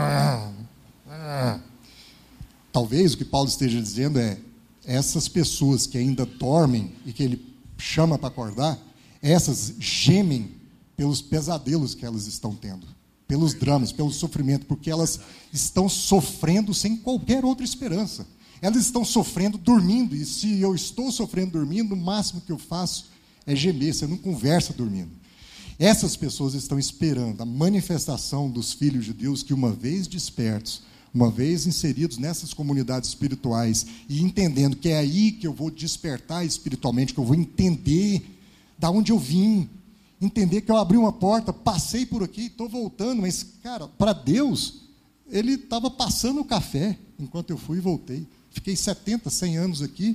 Talvez o que Paulo esteja dizendo é, essas pessoas que ainda dormem e que ele chama para acordar, essas gemem pelos pesadelos que elas estão tendo, pelos dramas, pelo sofrimento, porque elas estão sofrendo sem qualquer outra esperança. Elas estão sofrendo dormindo, e se eu estou sofrendo dormindo, o máximo que eu faço é gemer, você não conversa dormindo. Essas pessoas estão esperando a manifestação dos filhos de Deus que, uma vez despertos, uma vez inseridos nessas comunidades espirituais e entendendo que é aí que eu vou despertar espiritualmente, que eu vou entender da onde eu vim, entender que eu abri uma porta, passei por aqui, estou voltando, mas, cara, para Deus, Ele estava passando o café enquanto eu fui e voltei. Fiquei setenta, cem anos aqui,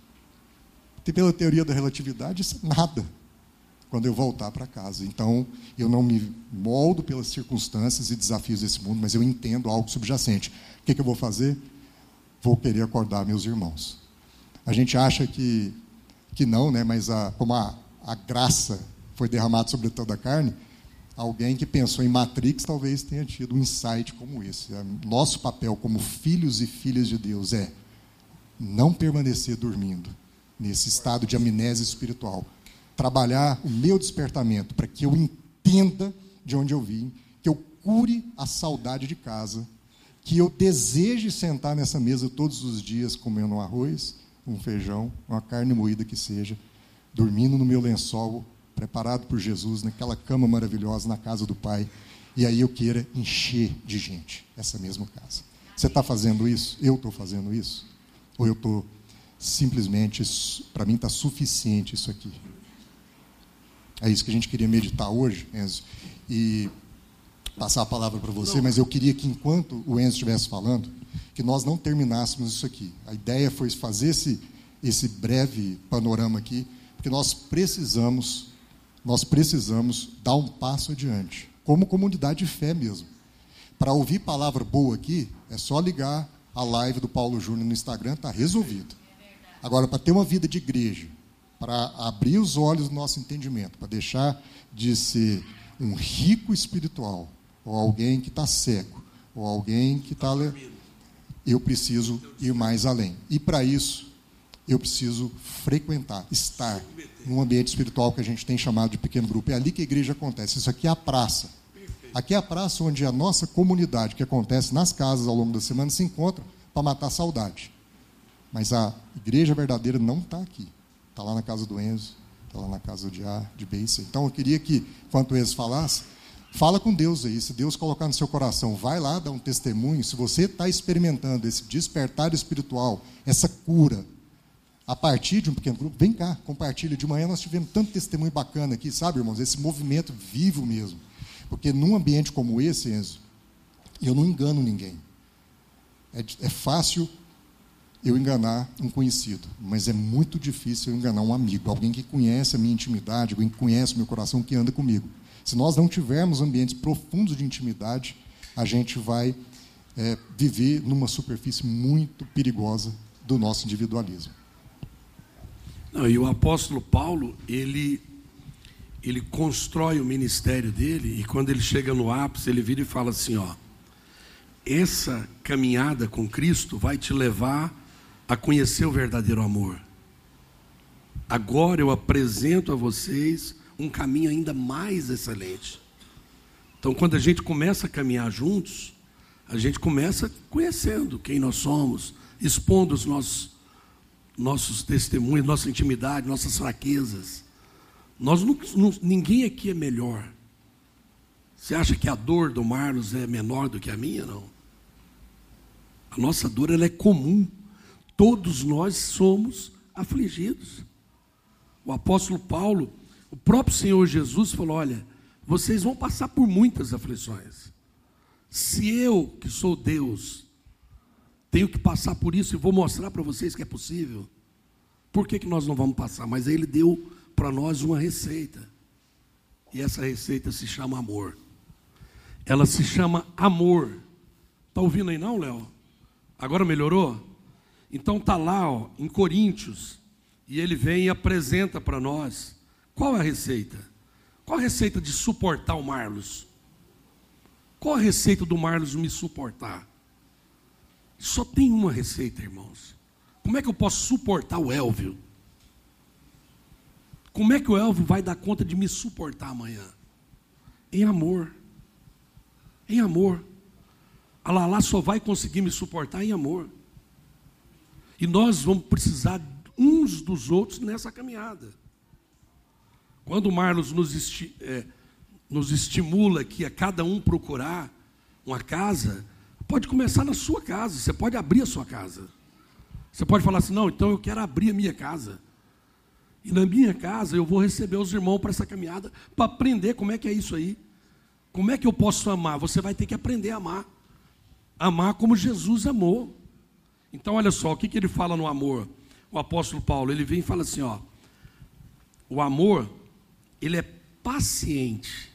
e pela teoria da relatividade, isso é nada quando eu voltar para casa. Então, eu não me moldo pelas circunstâncias e desafios desse mundo, mas eu entendo algo subjacente. O que, que eu vou fazer? Vou querer acordar meus irmãos. A gente acha que, que não, né? Mas a, como a, a graça foi derramada sobre toda a carne, alguém que pensou em Matrix talvez tenha tido um insight como esse. Nosso papel como filhos e filhas de Deus é não permanecer dormindo nesse estado de amnésia espiritual. Trabalhar o meu despertamento para que eu entenda de onde eu vim, que eu cure a saudade de casa, que eu deseje sentar nessa mesa todos os dias comendo um arroz, um feijão, uma carne moída que seja, dormindo no meu lençol, preparado por Jesus, naquela cama maravilhosa na casa do Pai, e aí eu queira encher de gente essa mesma casa. Você está fazendo isso? Eu estou fazendo isso? Ou eu estou simplesmente, para mim está suficiente isso aqui? É isso que a gente queria meditar hoje, Enzo, e passar a palavra para você, não. Mas eu queria que, enquanto o Enzo estivesse falando, que nós não terminássemos isso aqui. A ideia foi fazer esse, esse breve panorama aqui, porque nós precisamos, nós precisamos dar um passo adiante, como comunidade de fé mesmo. Para ouvir palavra boa aqui, é só ligar a live do Paulo Júnior no Instagram, está resolvido. Agora, para ter uma vida de igreja, para abrir os olhos do nosso entendimento, para deixar de ser um rico espiritual, ou alguém que está seco, ou alguém que está... Eu preciso ir mais além. E, para isso, eu preciso frequentar, estar num ambiente espiritual que a gente tem chamado de pequeno grupo. É ali que a igreja acontece. Isso aqui é a praça. Aqui é a praça onde a nossa comunidade, que acontece nas casas ao longo da semana, se encontra para matar a saudade. Mas a igreja verdadeira não está aqui. Está lá na casa do Enzo, está lá na casa de A, de B. Então, eu queria que, enquanto o Enzo falasse, fala com Deus aí. Se Deus colocar no seu coração, vai lá dar um testemunho. Se você está experimentando esse despertar espiritual, essa cura, a partir de um pequeno grupo, vem cá, compartilha. De manhã nós tivemos tanto testemunho bacana aqui, sabe, irmãos? Esse movimento vivo mesmo. Porque num ambiente como esse, Enzo, eu não engano ninguém. É, é fácil eu enganar um conhecido, mas é muito difícil eu enganar um amigo, alguém que conhece a minha intimidade, alguém que conhece o meu coração, que anda comigo. Se nós não tivermos ambientes profundos de intimidade, a gente vai é, viver numa superfície muito perigosa do nosso individualismo. Não, e o apóstolo Paulo, ele, ele constrói o ministério dele, e quando ele chega no ápice, ele vira e fala assim, ó, essa caminhada com Cristo vai te levar a conhecer o verdadeiro amor. agora eu apresento a vocês um caminho ainda mais excelente. Então, quando a gente começa a caminhar juntos, a gente começa conhecendo quem nós somos, expondo os nossos, nossos testemunhos, nossa intimidade, nossas fraquezas. Nós não, não, ninguém aqui é melhor. Você acha que a dor do Marlos é menor do que a minha? Não. A nossa dor ela é comum. Todos nós somos afligidos. O apóstolo Paulo, o próprio Senhor Jesus falou, olha, vocês vão passar por muitas aflições. Se eu, que sou Deus, tenho que passar por isso e vou mostrar para vocês que é possível, por que, que nós não vamos passar? Mas ele deu para nós uma receita. E essa receita se chama amor. Ela se chama amor. Está ouvindo aí não, Léo? Agora melhorou? Então está lá, ó, em Coríntios, e ele vem e apresenta para nós. Qual é a receita? Qual a receita de suportar o Marlos? Qual a receita do Marlos me suportar? Só tem uma receita, irmãos. Como é que eu posso suportar o Elvio? Como é que o Elvio vai dar conta de me suportar amanhã? Em amor. Em amor. A Lala só vai conseguir me suportar em amor. E nós vamos precisar uns dos outros nessa caminhada. Quando o Marlos nos, esti é, nos estimula aqui a cada um procurar uma casa, pode começar na sua casa, você pode abrir a sua casa. Você pode falar assim, não, então eu quero abrir a minha casa. E na minha casa eu vou receber os irmãos para essa caminhada, para aprender como é que é isso aí. Como é que eu posso amar? Você vai ter que aprender a amar. Amar como Jesus amou. Então olha só, o que, que ele fala no amor? O apóstolo Paulo, ele vem e fala assim, ó, o amor, ele é paciente.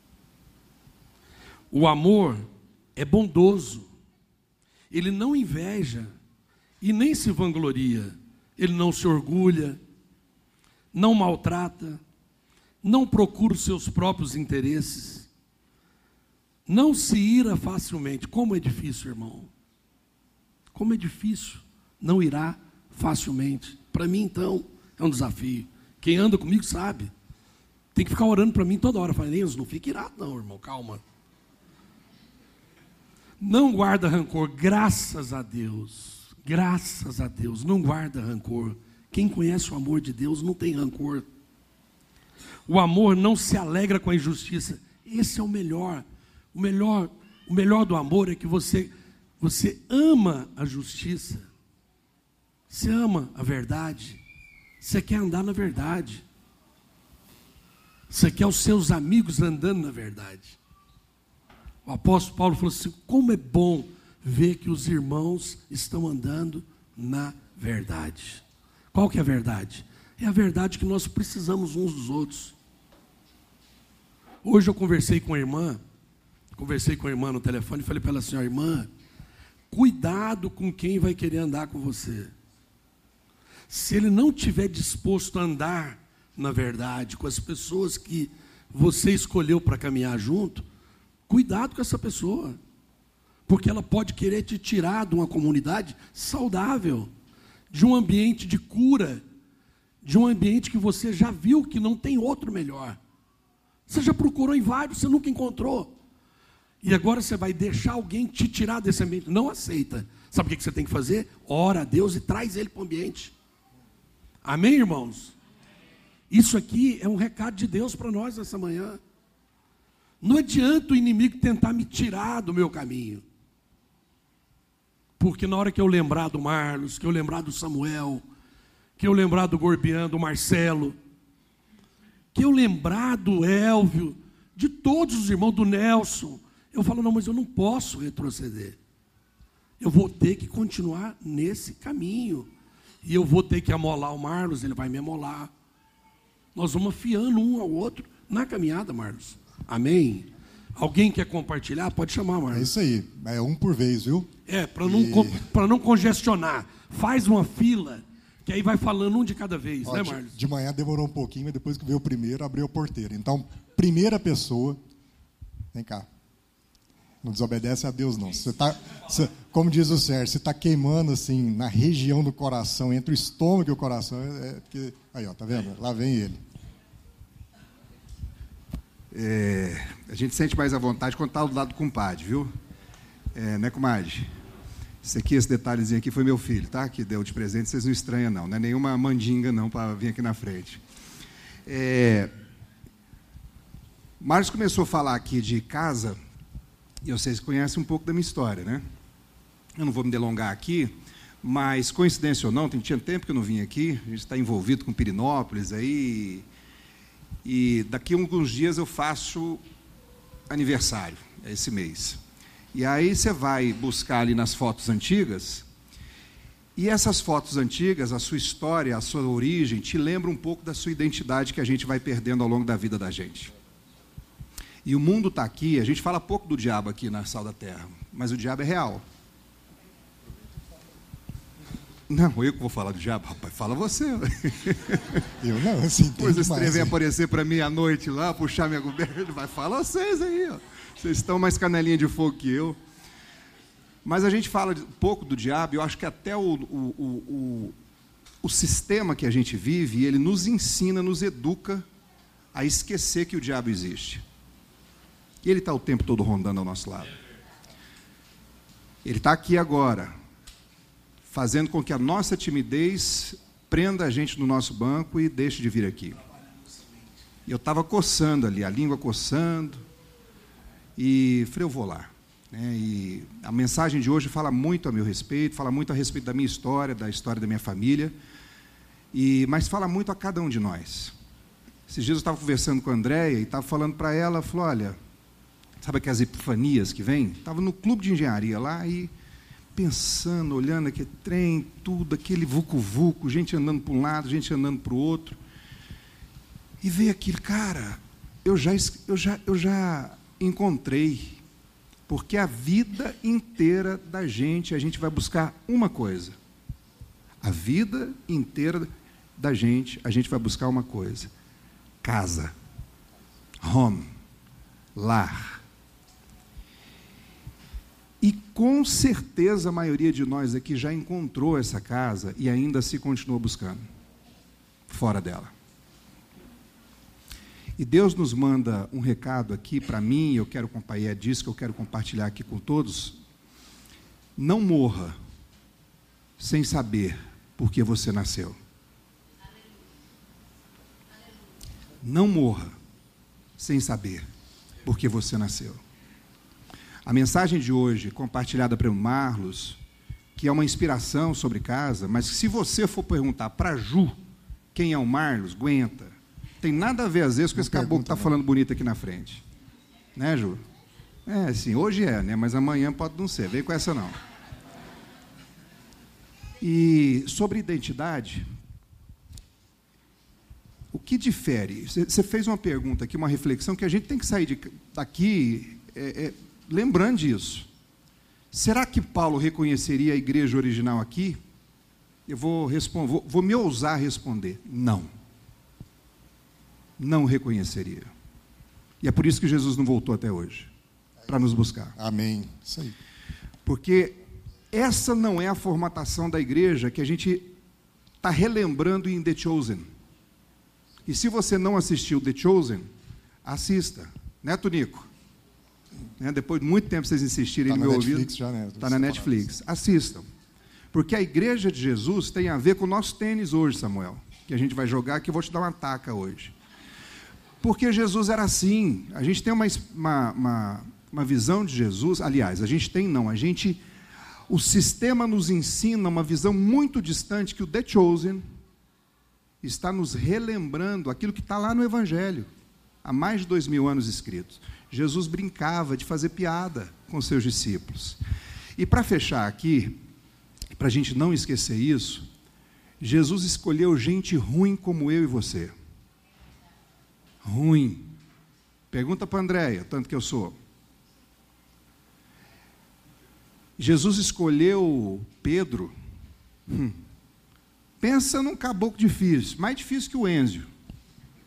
O amor é bondoso. Ele não inveja e nem se vangloria. Ele não se orgulha, não maltrata, não procura os seus próprios interesses, não se ira facilmente. Como é difícil, irmão. Como é difícil não irá facilmente. Para mim, então, é um desafio. Quem anda comigo sabe. Tem que ficar orando para mim toda hora. Fala, Lenzo, não fique irado não, irmão, calma. Não guarda rancor, graças a Deus. Graças a Deus, não guarda rancor. Quem conhece o amor de Deus não tem rancor. O amor não se alegra com a injustiça. Esse é o melhor. O melhor, o melhor do amor é que você, você ama a justiça. Você ama a verdade. Você quer andar na verdade. Você quer os seus amigos andando na verdade. O apóstolo Paulo falou assim, como é bom ver que os irmãos estão andando na verdade. Qual que é a verdade? É a verdade que nós precisamos uns dos outros. Hoje eu conversei com a irmã, conversei com a irmã no telefone e falei para ela assim, ó, irmã, cuidado com quem vai querer andar com você. Se ele não estiver disposto a andar na verdade, com as pessoas que você escolheu para caminhar junto, cuidado com essa pessoa, porque ela pode querer te tirar de uma comunidade saudável, de um ambiente de cura, de um ambiente que você já viu que não tem outro melhor. Você já procurou em vários, você nunca encontrou. E agora você vai deixar alguém te tirar desse ambiente. Não aceita. Sabe o que você tem que fazer? Ora a Deus e traz ele para o ambiente. Amém, irmãos? Isso aqui é um recado de Deus para nós nessa manhã. Não adianta o inimigo tentar me tirar do meu caminho. Porque na hora que eu lembrar do Marlos, que eu lembrar do Samuel, que eu lembrar do Gorbian, do Marcelo, que eu lembrar do Elvio, de todos os irmãos, do Nelson, eu falo, não, mas eu não posso retroceder. Eu vou ter que continuar nesse caminho. E eu vou ter que amolar o Marlos, ele vai me amolar. Nós vamos afiando um ao outro na caminhada, Marlos. Amém? Alguém quer compartilhar? Pode chamar, Marlos. É isso aí, é um por vez, viu? É, para não, e... para não congestionar. Faz uma fila, que aí vai falando um de cada vez, Ó, né, Marlos? De manhã demorou um pouquinho, mas depois que veio o primeiro, abriu a porteira. Então, primeira pessoa, vem cá. Não desobedece a Deus, não. Você tá, você, como diz o Sérgio, você está queimando assim, na região do coração, entre o estômago e o coração. É, é porque, aí, ó, tá vendo? Lá vem ele. É, a gente sente mais à vontade quando está do lado do compadre, viu? É, né, comadre? Esse aqui, esse detalhezinho aqui foi meu filho, tá? Que deu de presente, vocês não estranham, não. Não é nenhuma mandinga, não, para vir aqui na frente. É, Marcos começou a falar aqui de casa, e vocês conhecem um pouco da minha história, né? Eu não vou me delongar aqui, mas, coincidência ou não, tem, tinha tempo que eu não vim aqui, a gente está envolvido com Pirinópolis aí, e daqui a alguns dias eu faço aniversário, esse mês. E aí você vai buscar ali nas fotos antigas, e essas fotos antigas, a sua história, a sua origem, te lembram um pouco da sua identidade que a gente vai perdendo ao longo da vida da gente. E o mundo está aqui, a gente fala pouco do diabo aqui na Sal da Terra, mas o diabo é real. Não, eu que vou falar do diabo, rapaz, fala você. Eu não, assim, Pois esse trem vem aparecer para mim à noite lá, puxar minha coberta, vai falar vocês aí, ó. Vocês estão mais canelinha de fogo que eu. Mas a gente fala um pouco do diabo, e eu acho que até o, o, o, o, o sistema que a gente vive, ele nos ensina, nos educa a esquecer que o diabo existe. E ele está o tempo todo rondando ao nosso lado. Ele está aqui agora, fazendo com que a nossa timidez prenda a gente no nosso banco e deixe de vir aqui. E eu estava coçando ali, a língua coçando, e falei, eu vou lá. Né? E a mensagem de hoje fala muito a meu respeito, fala muito a respeito da minha história, da história da minha família, e, mas fala muito a cada um de nós. Esses dias eu estava conversando com a Andréia e estava falando para ela, falou, olha, sabe aquelas epifanias que vem? Estava no clube de engenharia lá e pensando, olhando aquele trem, tudo, aquele vucu-vucu, gente andando para um lado, gente andando para o outro. E veio aquilo, cara, eu já, eu, já, eu já encontrei, porque a vida inteira da gente, a gente vai buscar uma coisa. A vida inteira da gente, a gente vai buscar uma coisa. Casa. Home. Lar. E com certeza a maioria de nós aqui já encontrou essa casa e ainda se continua buscando, fora dela. E Deus nos manda um recado aqui para mim, eu quero compartilhar disso, que eu quero compartilhar aqui com todos. Não morra sem saber por que você nasceu. Não morra sem saber por que você nasceu. A mensagem de hoje, compartilhada pelo Marlos, que é uma inspiração sobre casa, mas se você for perguntar para Ju quem é o Marlos, aguenta. Tem nada a ver, às vezes, com esse caboclo que está falando bonito aqui na frente. Né, Ju? É, sim, hoje é, né? Mas amanhã pode não ser. Vem com essa, não. E sobre identidade, o que difere? Você fez uma pergunta aqui, uma reflexão, que a gente tem que sair de, daqui é, é, lembrando disso. Será que Paulo reconheceria a igreja original aqui? Eu vou, responder, vou, vou me ousar a responder. Não. Não reconheceria. E é por isso que Jesus não voltou até hoje, para nos buscar. Amém. Isso aí. Porque essa não é a formatação da igreja que a gente está relembrando em The Chosen. E se você não assistiu The Chosen, assista. Né, Tonico? Né, depois de muito tempo vocês insistirem tá no meu Netflix ouvido. já, né? Está na Netflix. Assistam. Porque a igreja de Jesus tem a ver com o nosso tênis hoje, Samuel. Que a gente vai jogar, que eu vou te dar uma taca hoje. Porque Jesus era assim. A gente tem uma, uma, uma, uma visão de Jesus. Aliás, a gente tem não. A gente... O sistema nos ensina uma visão muito distante que o The Chosen está nos relembrando aquilo que está lá no Evangelho, há mais de dois mil anos escritos. Jesus brincava de fazer piada com seus discípulos. E para fechar aqui, para a gente não esquecer isso, Jesus escolheu gente ruim como eu e você. Ruim. Pergunta para a Andréia, tanto que eu sou. Jesus escolheu Pedro. Hum. Pensa num caboclo difícil, mais difícil que o Enzio.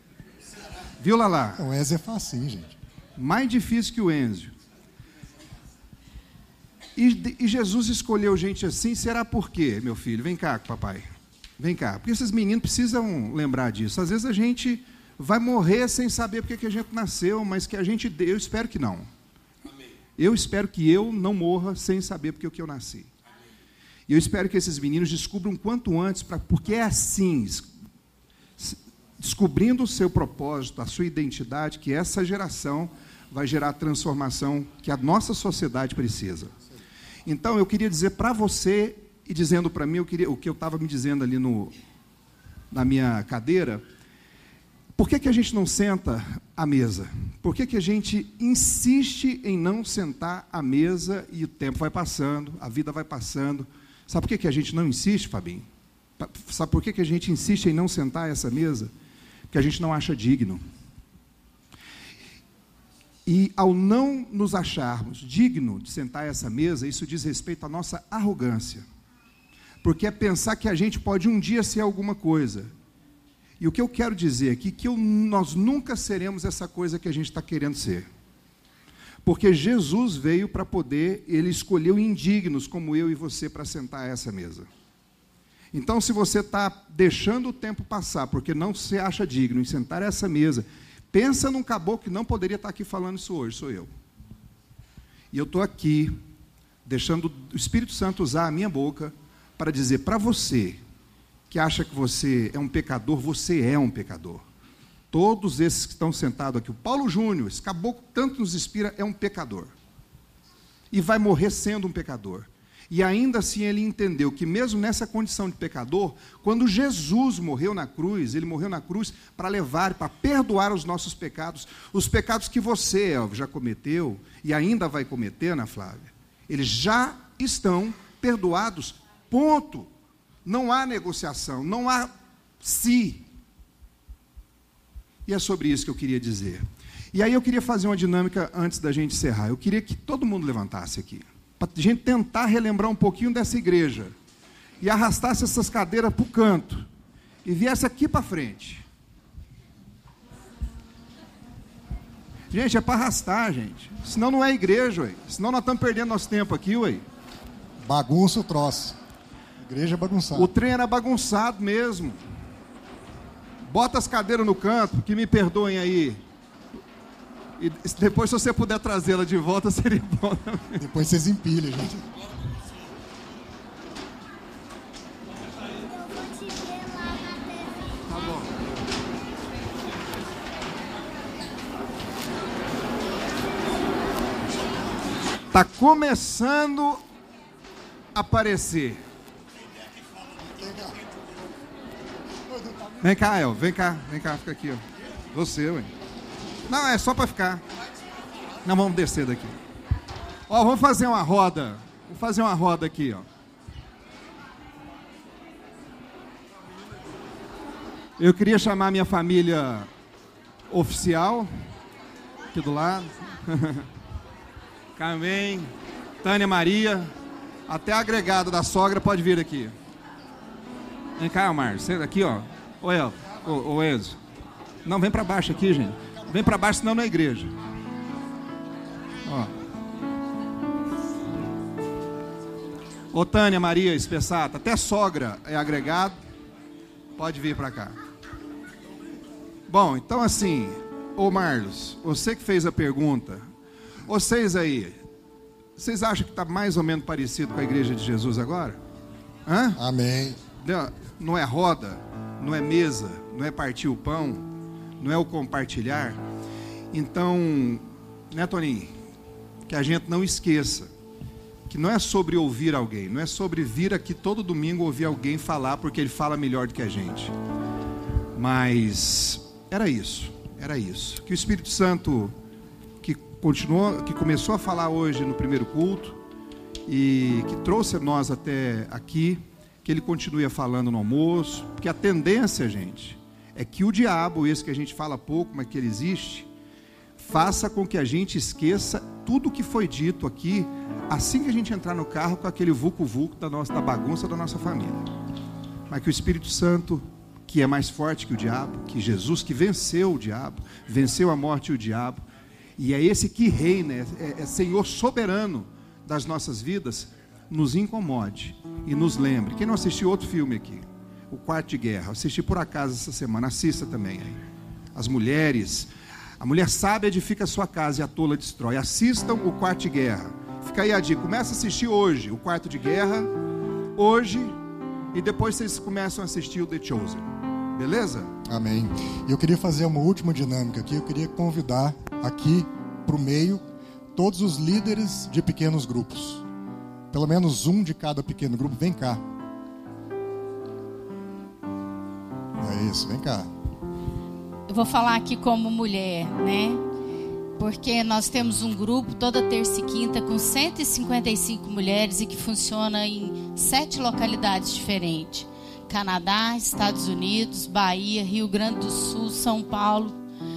Viu, Lala? O Enzio é facinho, gente. Mais difícil que o Enzio. E, e Jesus escolheu gente assim, será por quê, meu filho? Vem cá, papai. Vem cá. Porque esses meninos precisam lembrar disso. Às vezes a gente vai morrer sem saber porque que a gente nasceu, mas que a gente... Eu espero que não. Amém. Eu espero que eu não morra sem saber porque que eu nasci. Amém. E eu espero que esses meninos descubram quanto antes, pra, porque é assim, descobrindo o seu propósito, a sua identidade, que essa geração vai gerar a transformação que a nossa sociedade precisa. Então, eu queria dizer para você, e dizendo para mim, eu queria, o que eu estava me dizendo ali no, na minha cadeira, por que que a gente não senta à mesa? Por que que a gente insiste em não sentar à mesa e o tempo vai passando, a vida vai passando? Sabe por que que a gente não insiste, Fabinho? Sabe por que que a gente insiste em não sentar a essa mesa? Porque a gente não acha digno. E ao não nos acharmos dignos de sentar a essa mesa, isso diz respeito à nossa arrogância. Porque é pensar que a gente pode um dia ser alguma coisa. E o que eu quero dizer aqui, que eu, nós nunca seremos essa coisa que a gente está querendo ser. Porque Jesus veio para poder, Ele escolheu indignos como eu e você para sentar a essa mesa. Então, se você está deixando o tempo passar, porque não se acha digno em sentar a essa mesa, pensa num caboclo que não poderia estar aqui falando isso hoje, sou eu. E eu estou aqui, deixando o Espírito Santo usar a minha boca para dizer para você, que acha que você é um pecador, você é um pecador. Todos esses que estão sentados aqui, o Paulo Júnior, esse caboclo que tanto nos inspira, é um pecador. E vai morrer sendo um pecador. E ainda assim ele entendeu que mesmo nessa condição de pecador, quando Jesus morreu na cruz, ele morreu na cruz para levar, para perdoar os nossos pecados, os pecados que você, Elvio, já cometeu e ainda vai cometer, Ana Flávia, eles já estão perdoados, ponto. Não há negociação, não há si. E é sobre isso que eu queria dizer. E aí eu queria fazer uma dinâmica antes da gente encerrar. Eu queria que todo mundo levantasse aqui, para a gente tentar relembrar um pouquinho dessa igreja, e arrastasse essas cadeiras para o canto, e viesse aqui para frente. Gente, é para arrastar, gente. Senão não é igreja, ué. Senão nós estamos perdendo nosso tempo aqui, ué. Bagunça o troço. Igreja bagunçada. O trem era bagunçado mesmo. Bota as cadeiras no canto, que me perdoem aí. E depois, se você puder trazê-la de volta, seria bom também. Depois vocês empilham, gente. Tá bom. Tá começando a aparecer. Vem cá, El, vem cá, vem cá, fica aqui, ó. Você, ué. Não, é só para ficar. Não, vamos descer daqui. Ó, vamos fazer uma roda. Vamos fazer uma roda aqui, ó. Eu queria chamar minha família oficial, aqui do lado. Carmen, Tânia Maria, até a agregada da sogra pode vir aqui. Vem cá, Omar, senta aqui, ó. Ô, El, ô, ô Enzo. Não, vem para baixo aqui, gente. Vem para baixo, senão não é igreja. Ó. Ô, Tânia Maria Espessata, até sogra é agregado. Pode vir para cá. Bom, então assim, ô Marlos, você que fez a pergunta, vocês aí, vocês acham que está mais ou menos parecido com a igreja de Jesus agora? Hã? Amém. Não é roda, não é mesa, não é partir o pão, não é o compartilhar. Então, né, Toninho? Que a gente não esqueça que não é sobre ouvir alguém, não é sobre vir aqui todo domingo ouvir alguém falar porque ele fala melhor do que a gente. Mas era isso, era isso. Que o Espírito Santo, que continuou, que começou a falar hoje no primeiro culto e que trouxe nós até aqui, que ele continue falando no almoço, porque a tendência, gente, é que o diabo, esse que a gente fala pouco, mas que ele existe, faça com que a gente esqueça tudo o que foi dito aqui, assim que a gente entrar no carro com aquele vulco-vulco da, nossa, da bagunça da nossa família. Mas que o Espírito Santo, que é mais forte que o diabo, que Jesus que venceu o diabo, venceu a morte e o diabo, e é esse que reina, é, é Senhor soberano das nossas vidas nos incomode e nos lembre. Quem não assistiu outro filme aqui? O Quarto de Guerra. Eu assisti por acaso essa semana. Assista também aí. As mulheres. A mulher sábia edifica a sua casa e a tola destrói. Assistam o Quarto de Guerra. Fica aí a dica. Começa a assistir hoje o Quarto de Guerra. Hoje. E depois vocês começam a assistir o The Chosen. Beleza? Amém. E eu queria fazer uma última dinâmica aqui. Eu queria convidar aqui para o meio todos os líderes de pequenos grupos. Pelo menos um de cada pequeno grupo. Vem cá. É isso, vem cá. Eu vou falar aqui como mulher, né? Porque nós temos um grupo toda terça e quinta com cento e cinquenta e cinco mulheres e que funciona em sete localidades diferentes. Canadá, Estados Unidos, Bahia, Rio Grande do Sul, São Paulo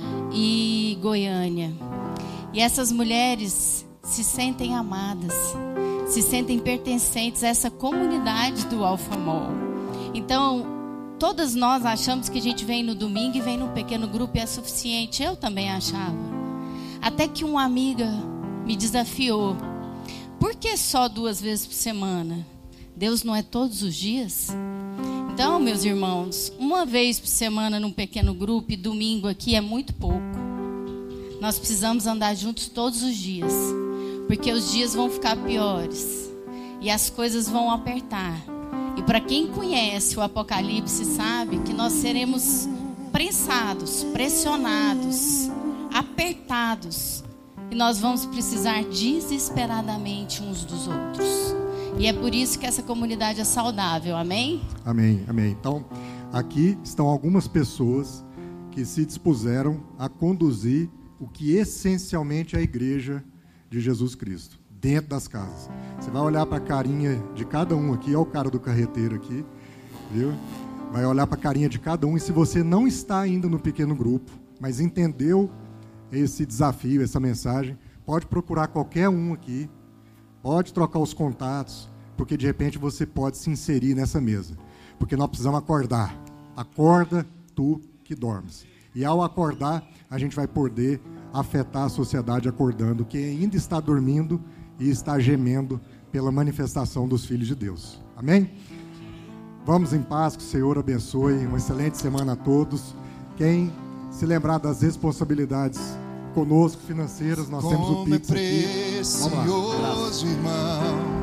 e Goiânia. E essas mulheres se sentem amadas, se sentem pertencentes a essa comunidade do Alpha Mall. Então, todas nós achamos que a gente vem no domingo e vem num pequeno grupo e é suficiente. Eu também achava. Até que uma amiga me desafiou. Por que só duas vezes por semana? Deus não é todos os dias? Então, meus irmãos, uma vez por semana num pequeno grupo e domingo aqui é muito pouco. Nós precisamos andar juntos todos os dias. Porque os dias vão ficar piores. E as coisas vão apertar. E para quem conhece o Apocalipse sabe que nós seremos prensados, pressionados, apertados. E nós vamos precisar desesperadamente uns dos outros. E é por isso que essa comunidade é saudável, amém? Amém, amém. Então, aqui estão algumas pessoas que se dispuseram a conduzir o que essencialmente é a igreja de Jesus Cristo, dentro das casas. Você vai olhar para a carinha de cada um aqui, olha o cara do carreteiro aqui, viu? Vai olhar para a carinha de cada um, e se você não está ainda no pequeno grupo, mas entendeu esse desafio, essa mensagem, pode procurar qualquer um aqui, pode trocar os contatos, porque de repente você pode se inserir nessa mesa, porque nós precisamos acordar. Acorda tu que dormes. E ao acordar, a gente vai poder afetar a sociedade acordando, que ainda está dormindo e está gemendo pela manifestação dos filhos de Deus. Amém? Vamos em paz, que o Senhor abençoe. Uma excelente semana a todos. Quem se lembrar das responsabilidades conosco financeiras, nós temos o Pix aqui. Como é precioso, irmão,